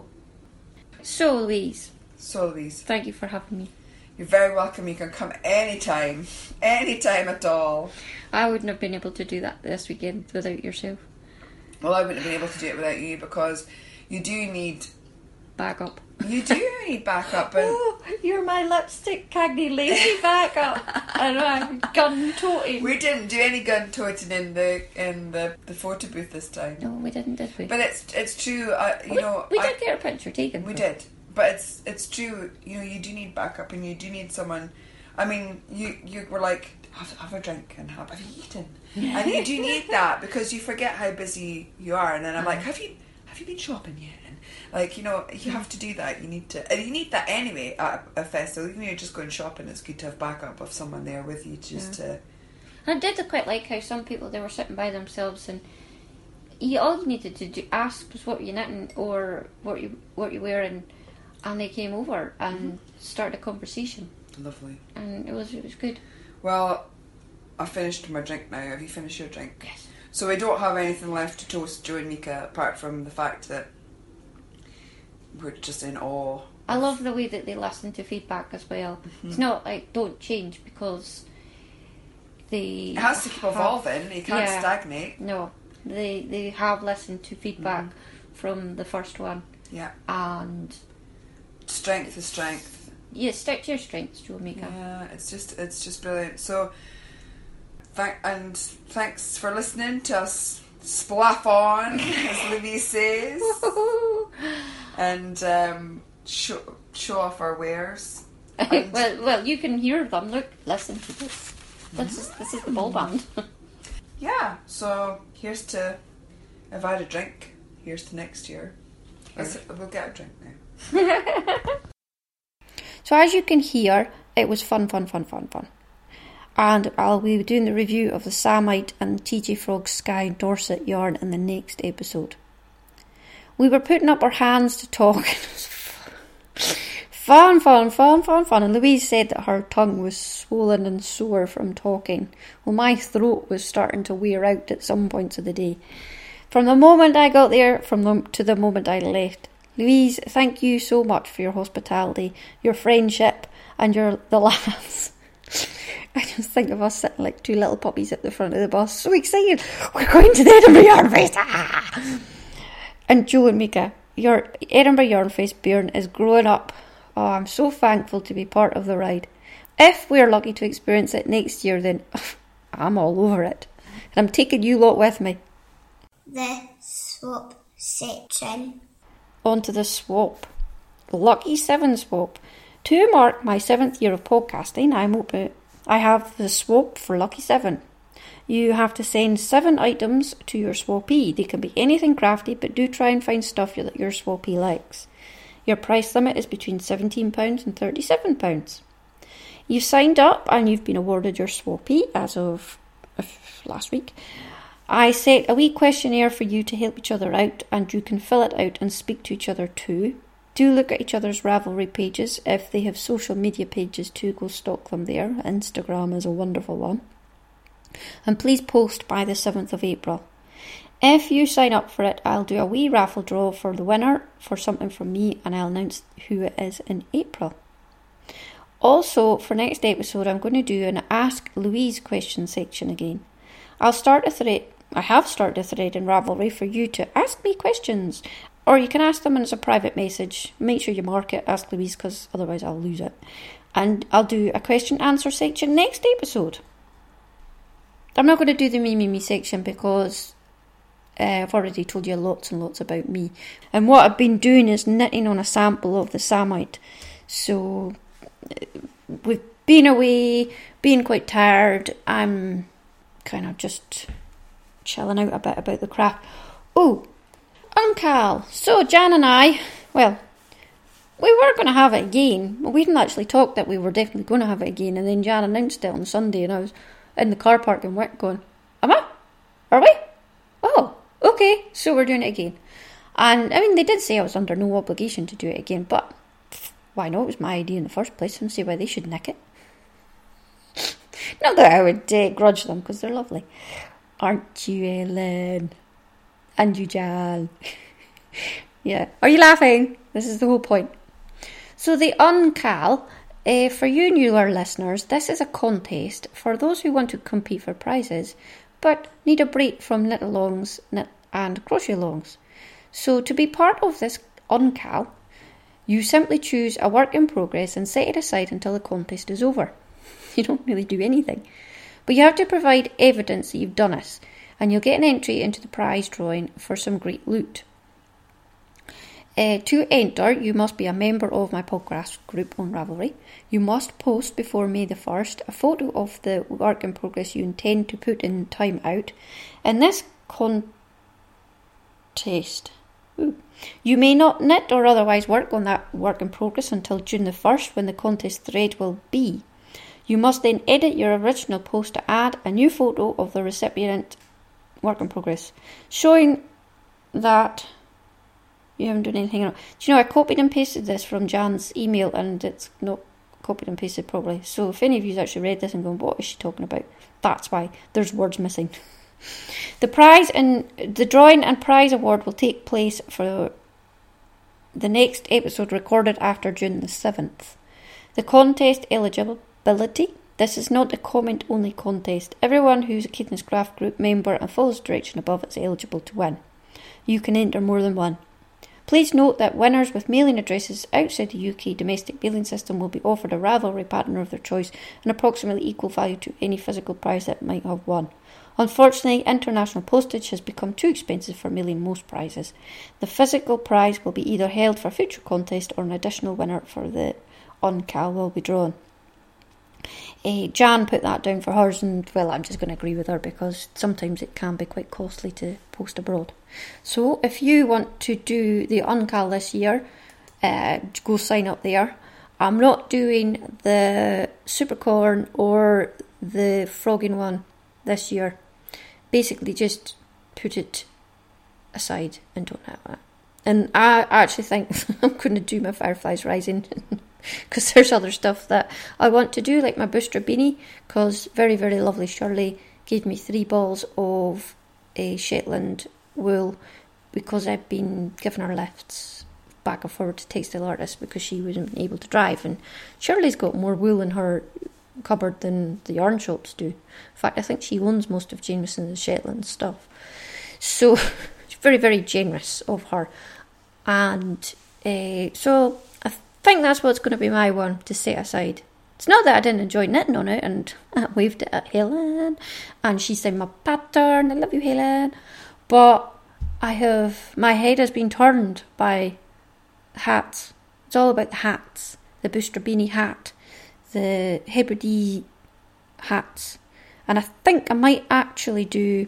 so Louise, So Louise, thank you for having me. you're very welcome. You can come anytime, anytime at all. I wouldn't have been able to do that this weekend without yourself. Well, I wouldn't have been able to do it without you because you do need Back up. you do need backup. And Oh, you're my lipstick caggy lazy backup. And I'm gun toting. we didn't do any gun toting in the in the, the photo booth this time. No, we didn't, did we? But it's it's true. Uh, you we, know, we I- did get a picture taken. we though. did. But it's it's true. You know, you do need backup, and you do need someone. I mean, you you were like, have, have a drink and have, have you eaten? And you do need that because you forget how busy you are. And then I'm like, have you have you been shopping yet? And like, you know, you have to do that. You need to, and you need that anyway at a festival. Even if you're just going shopping, it's good to have backup of someone there with you just to. And I did quite like how some people, they were sitting by themselves and you, all you needed to do, ask was what you're knitting or what you what you're wearing, and they came over and Mm-hmm. started a conversation, Lovely. and it was it was good. Well, I finished my drink now. Have you finished your drink? Yes. So we don't have anything left to toast Joe and Mika apart from the fact that we're just in awe. I love the way that they listen to feedback as well. Mm-hmm. It's not like don't change because they It has to keep have- evolving. You can't Yeah. stagnate. No, they they have listened to feedback Mm-hmm. from the first one, Yeah. and Strength is strength. yeah, stick to your strengths, Joe Mika. Yeah, it's just it's just brilliant. So, thank and thanks for listening to us splaff on, as Louise says, and um, show, show off our wares. And well, well, you can hear them. Look, listen to this. This is this is the ball band. yeah, so here's to, if I had a drink, here's to next year. Let's, we'll get a drink now. So as you can hear, it was fun, fun, fun, fun, fun. And I'll be doing the review of the Samite and T J Frog Sky Dorset yarn in the next episode. We were putting up our hands to talk. Fun, fun, fun, fun, fun. And Louise said that her tongue was swollen and sore from talking. Well, my throat was starting to wear out at some points of the day. From the moment I got there, from the, to the moment I left. Louise, thank you so much for your hospitality, your friendship, and your the laughs. I just think of us sitting like two little puppies at the front of the bus, so excited. We're going to the Edinburgh Yarn Fest. Ah! And Joe and Mika, your Edinburgh Yarn Fest Bjorn is growing up. Oh, I'm so thankful to be part of the ride. If we're lucky to experience it next year, then I'm all over it. And I'm taking you lot with me. The swap section. On to the swap. Lucky Seven swap. To mark my seventh year of podcasting, I'm open. I have the swap for Lucky Seven. You have to send seven items to your swappee. They can be anything crafty, but do try and find stuff that your swappee likes. Your price limit is between seventeen pounds and thirty-seven pounds. You've signed up and you've been awarded your swappee as of last week. I set a wee questionnaire for you to help each other out, and you can fill it out and speak to each other too. Do look at each other's Ravelry pages. If they have social media pages too, go stalk them there. Instagram is a wonderful one. And please post by the seventh of April. If you sign up for it, I'll do a wee raffle draw for the winner for something from me, and I'll announce who it is in April. Also, for next episode, I'm going to do an Ask Louise question section again. I'll start a thread. I have started a thread in Ravelry for you to ask me questions, or you can ask them as a private message. Make sure you mark it Ask Louise, because otherwise I'll lose it. And I'll do a question answer section next episode. I'm not going to do the me me me section because Uh, I've already told you lots and lots about me. And what I've been doing is knitting on a sample of the Samite. So, we've been away, being quite tired. I'm kind of just chilling out a bit about the craft. Oh, Uncal. So, Jan and I, well, we were going to have it again. We didn't actually talk that we were definitely going to have it again. And then Jan announced it on Sunday, and I was in the car park in work going, am I? Are we? Oh. Okay, so we're doing it again. And, I mean, they did say I was under no obligation to do it again, but why not? It was my idea in the first place. I don't see why they should nick it. Not that I would uh, grudge them, because they're lovely. Aren't you, Ellen? And you, Jan? Yeah. Are you laughing? This is the whole point. So the Uncal, uh, for you newer listeners, this is a contest for those who want to compete for prizes, but need a break from knit-alongs and crochet-alongs. So to be part of this Uncal, you simply choose a work in progress and set it aside until the contest is over. You don't really do anything. But you have to provide evidence that you've done it, and you'll get an entry into the prize drawing for some great loot. Uh, to enter, you must be a member of my podcast group on Ravelry. You must post before May the first a photo of the work in progress you intend to put in time out. In this contest, ooh, you may not knit or otherwise work on that work in progress until June the first, when the contest thread will be. You must then edit your original post to add a new photo of the recipient work in progress, showing that you haven't done anything. Do you know, I copied and pasted this from Jan's email, and it's not copied and pasted properly. So if any of you actually read this and going, what is she talking about? That's why there's words missing. The prize and the drawing and prize award will take place for the next episode recorded after June the seventh. The contest eligibility. This is not a comment only contest. Everyone who's a Caithness Craft Group member and follows the direction above is eligible to win. You can enter more than one. Please note that winners with mailing addresses outside the U K domestic mailing system will be offered a Ravelry partner of their choice, an approximately equal value to any physical prize that might have won. Unfortunately, international postage has become too expensive for mailing most prizes. The physical prize will be either held for future contest or an additional winner for the Uncal will be drawn. Uh, Jan put that down for hers, and well, I'm just going to agree with her because sometimes it can be quite costly to post abroad. So if you want to do the Uncal this year, uh, go sign up there. I'm not doing the Supercorn or the Frogging one this year. Basically just put it aside and don't have it. And I actually think I'm going to do my Fireflies Rising because there's other stuff that I want to do, like my booster beanie, because very, very lovely Shirley gave me three balls of a Shetland wool because I've been giving her lifts back and forward to Textile Artist because she wasn't able to drive. And Shirley's got more wool in her cupboard than the yarn shops do. In fact, I think she owns most of Jameson's Shetland stuff. So, it's very, very generous of her. And uh, so, I think that's what's going to be my one to set aside. It's not that I didn't enjoy knitting on it, and I waved it at Helen, and she said my pattern, I love you, Helen. But I have, my head has been turned by hats. It's all about the hats. The Booster Beanie hat, the Hebrides hats, and I think I might actually do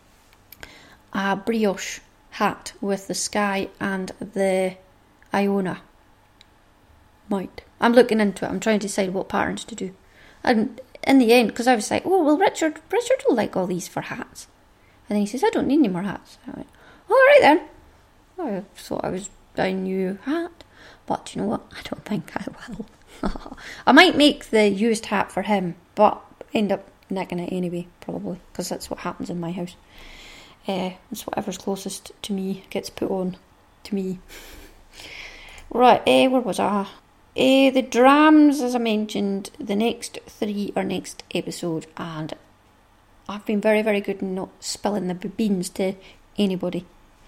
a brioche hat with the sky and the Iona. Might. I'm looking into it. I'm trying to decide what patterns to do. And in the end, because I was like, oh, well, Richard, Richard will like all these for hats. And then he says, I don't need any more hats. I went, all right then. I thought I was buying a new hat. But you know what? I don't think I will. I might make the used hat for him, but end up nicking it anyway, probably, because that's what happens in my house. Uh, it's whatever's closest to me gets put on to me. Right, uh, where was I? Uh, the drams, as I mentioned, the next three are next episode, and I've been very, very good in not spilling the beans to anybody.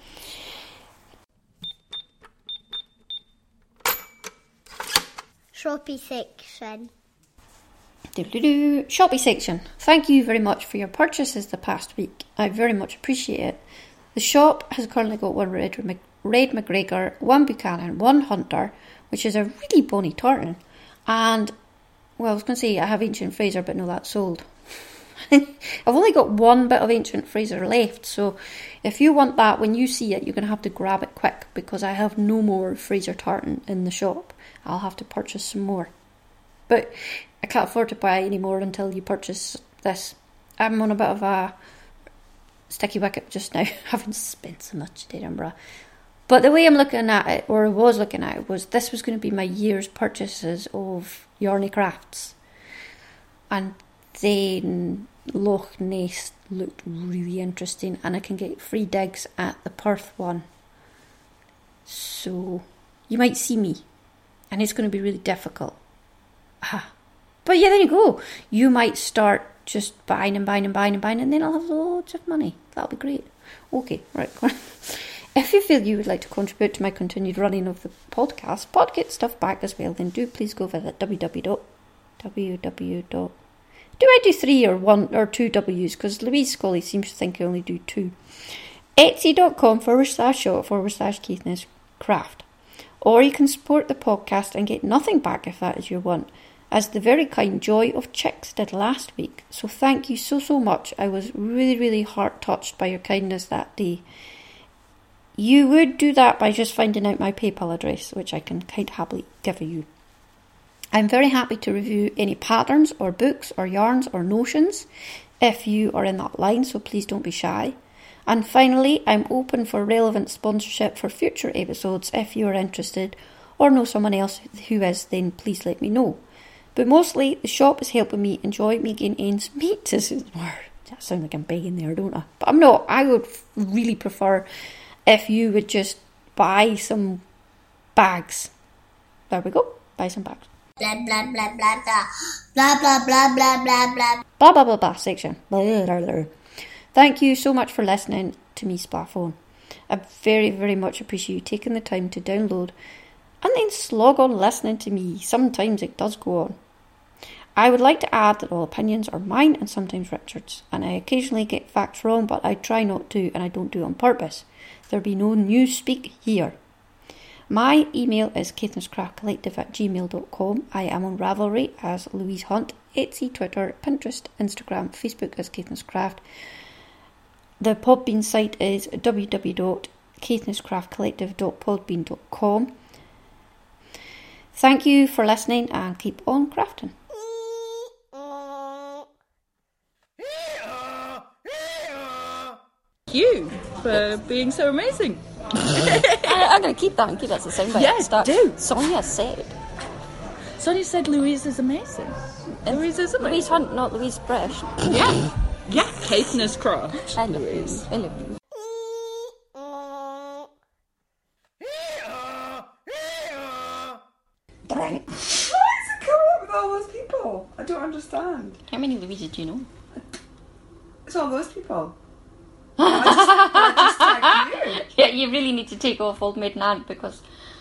Shoppy section. Doo-doo-doo. Shoppy section. Thank you very much for your purchases the past week. I very much appreciate it. The shop has currently got one Red, Red McGregor, one Buchanan, one Hunter, which is a really bonny tartan. And, well, I was going to say I have Ancient Fraser, but no, that's sold. I've only got one bit of Ancient Fraser left, so if you want that, when you see it, you're going to have to grab it quick, because I have no more Fraser tartan in the shop. I'll have to purchase some more. But I can't afford to buy any more until you purchase this. I'm on a bit of a sticky wicket just now, having spent so much at Edinburgh. But the way I'm looking at it, or was looking at it, was this was going to be my year's purchases of Yarny Crafts. And then Loch Ness looked really interesting, and I can get free digs at the Perth one. So you might see me, and it's going to be really difficult. Ah. But yeah, there you go. You might start just buying and buying and buying and buying, and then I'll have loads of money. That'll be great. Okay, right. If you feel you would like to contribute to my continued running of the podcast, but get stuff back as well, then do please go visit www. www. Do I do three or one or two W's? Because Louise Scully seems to think I only do two. Etsy.com forward slash shop forward slash Keithness Craft. Or you can support the podcast and get nothing back if that is your want, as the very kind Joy of Chicks did last week. So thank you so, so much. I was really, really heart touched by your kindness that day. You would do that by just finding out my PayPal address, which I can quite happily give you. I'm very happy to review any patterns or books or yarns or notions if you are in that line, so please don't be shy. And finally, I'm open for relevant sponsorship for future episodes if you are interested or know someone else who is, then please let me know. But mostly, the shop is helping me enjoy making ends meet. This is word. That sounds like I'm begging there, don't I? But I'm not. I would really prefer if you would just buy some bags. There we go. Buy some bags. Blah, blah, blah, blah, blah. Blah, blah, blah, blah, blah, blah. Blah, blah, blah, blah section. Blah, blah, blah. Thank you so much for listening to me Splaphone. I very, very much appreciate you taking the time to download and then slog on listening to me. Sometimes it does go on. I would like to add that all opinions are mine and sometimes Richard's, and I occasionally get facts wrong, but I try not to, and I don't do it on purpose. There be no news speak here. My email is caithnesscraftcollective at gmail dot com. I am on Ravelry as Louise Hunt, Etsy, Twitter, Pinterest, Instagram, Facebook as Caithnesscraft. The Podbean site is w w w dot caithnesscraftcollective dot podbean dot com. Thank you for listening and keep on crafting. Thank you for being so amazing. I, I'm going to keep that and keep that as a soundbite. Yeah, Start. do. Sonia said. Sonia said Louise is amazing. Louise is amazing. Louise Hunt, not Louise British. Yeah. Yeah, Caithnesscraft. I love you. I love you. Why is it coming up with all those people? I don't understand. How many Louises do you know? It's all those people. I just, I just tagged you. Yeah, you really need to take off Old Maiden Aunt because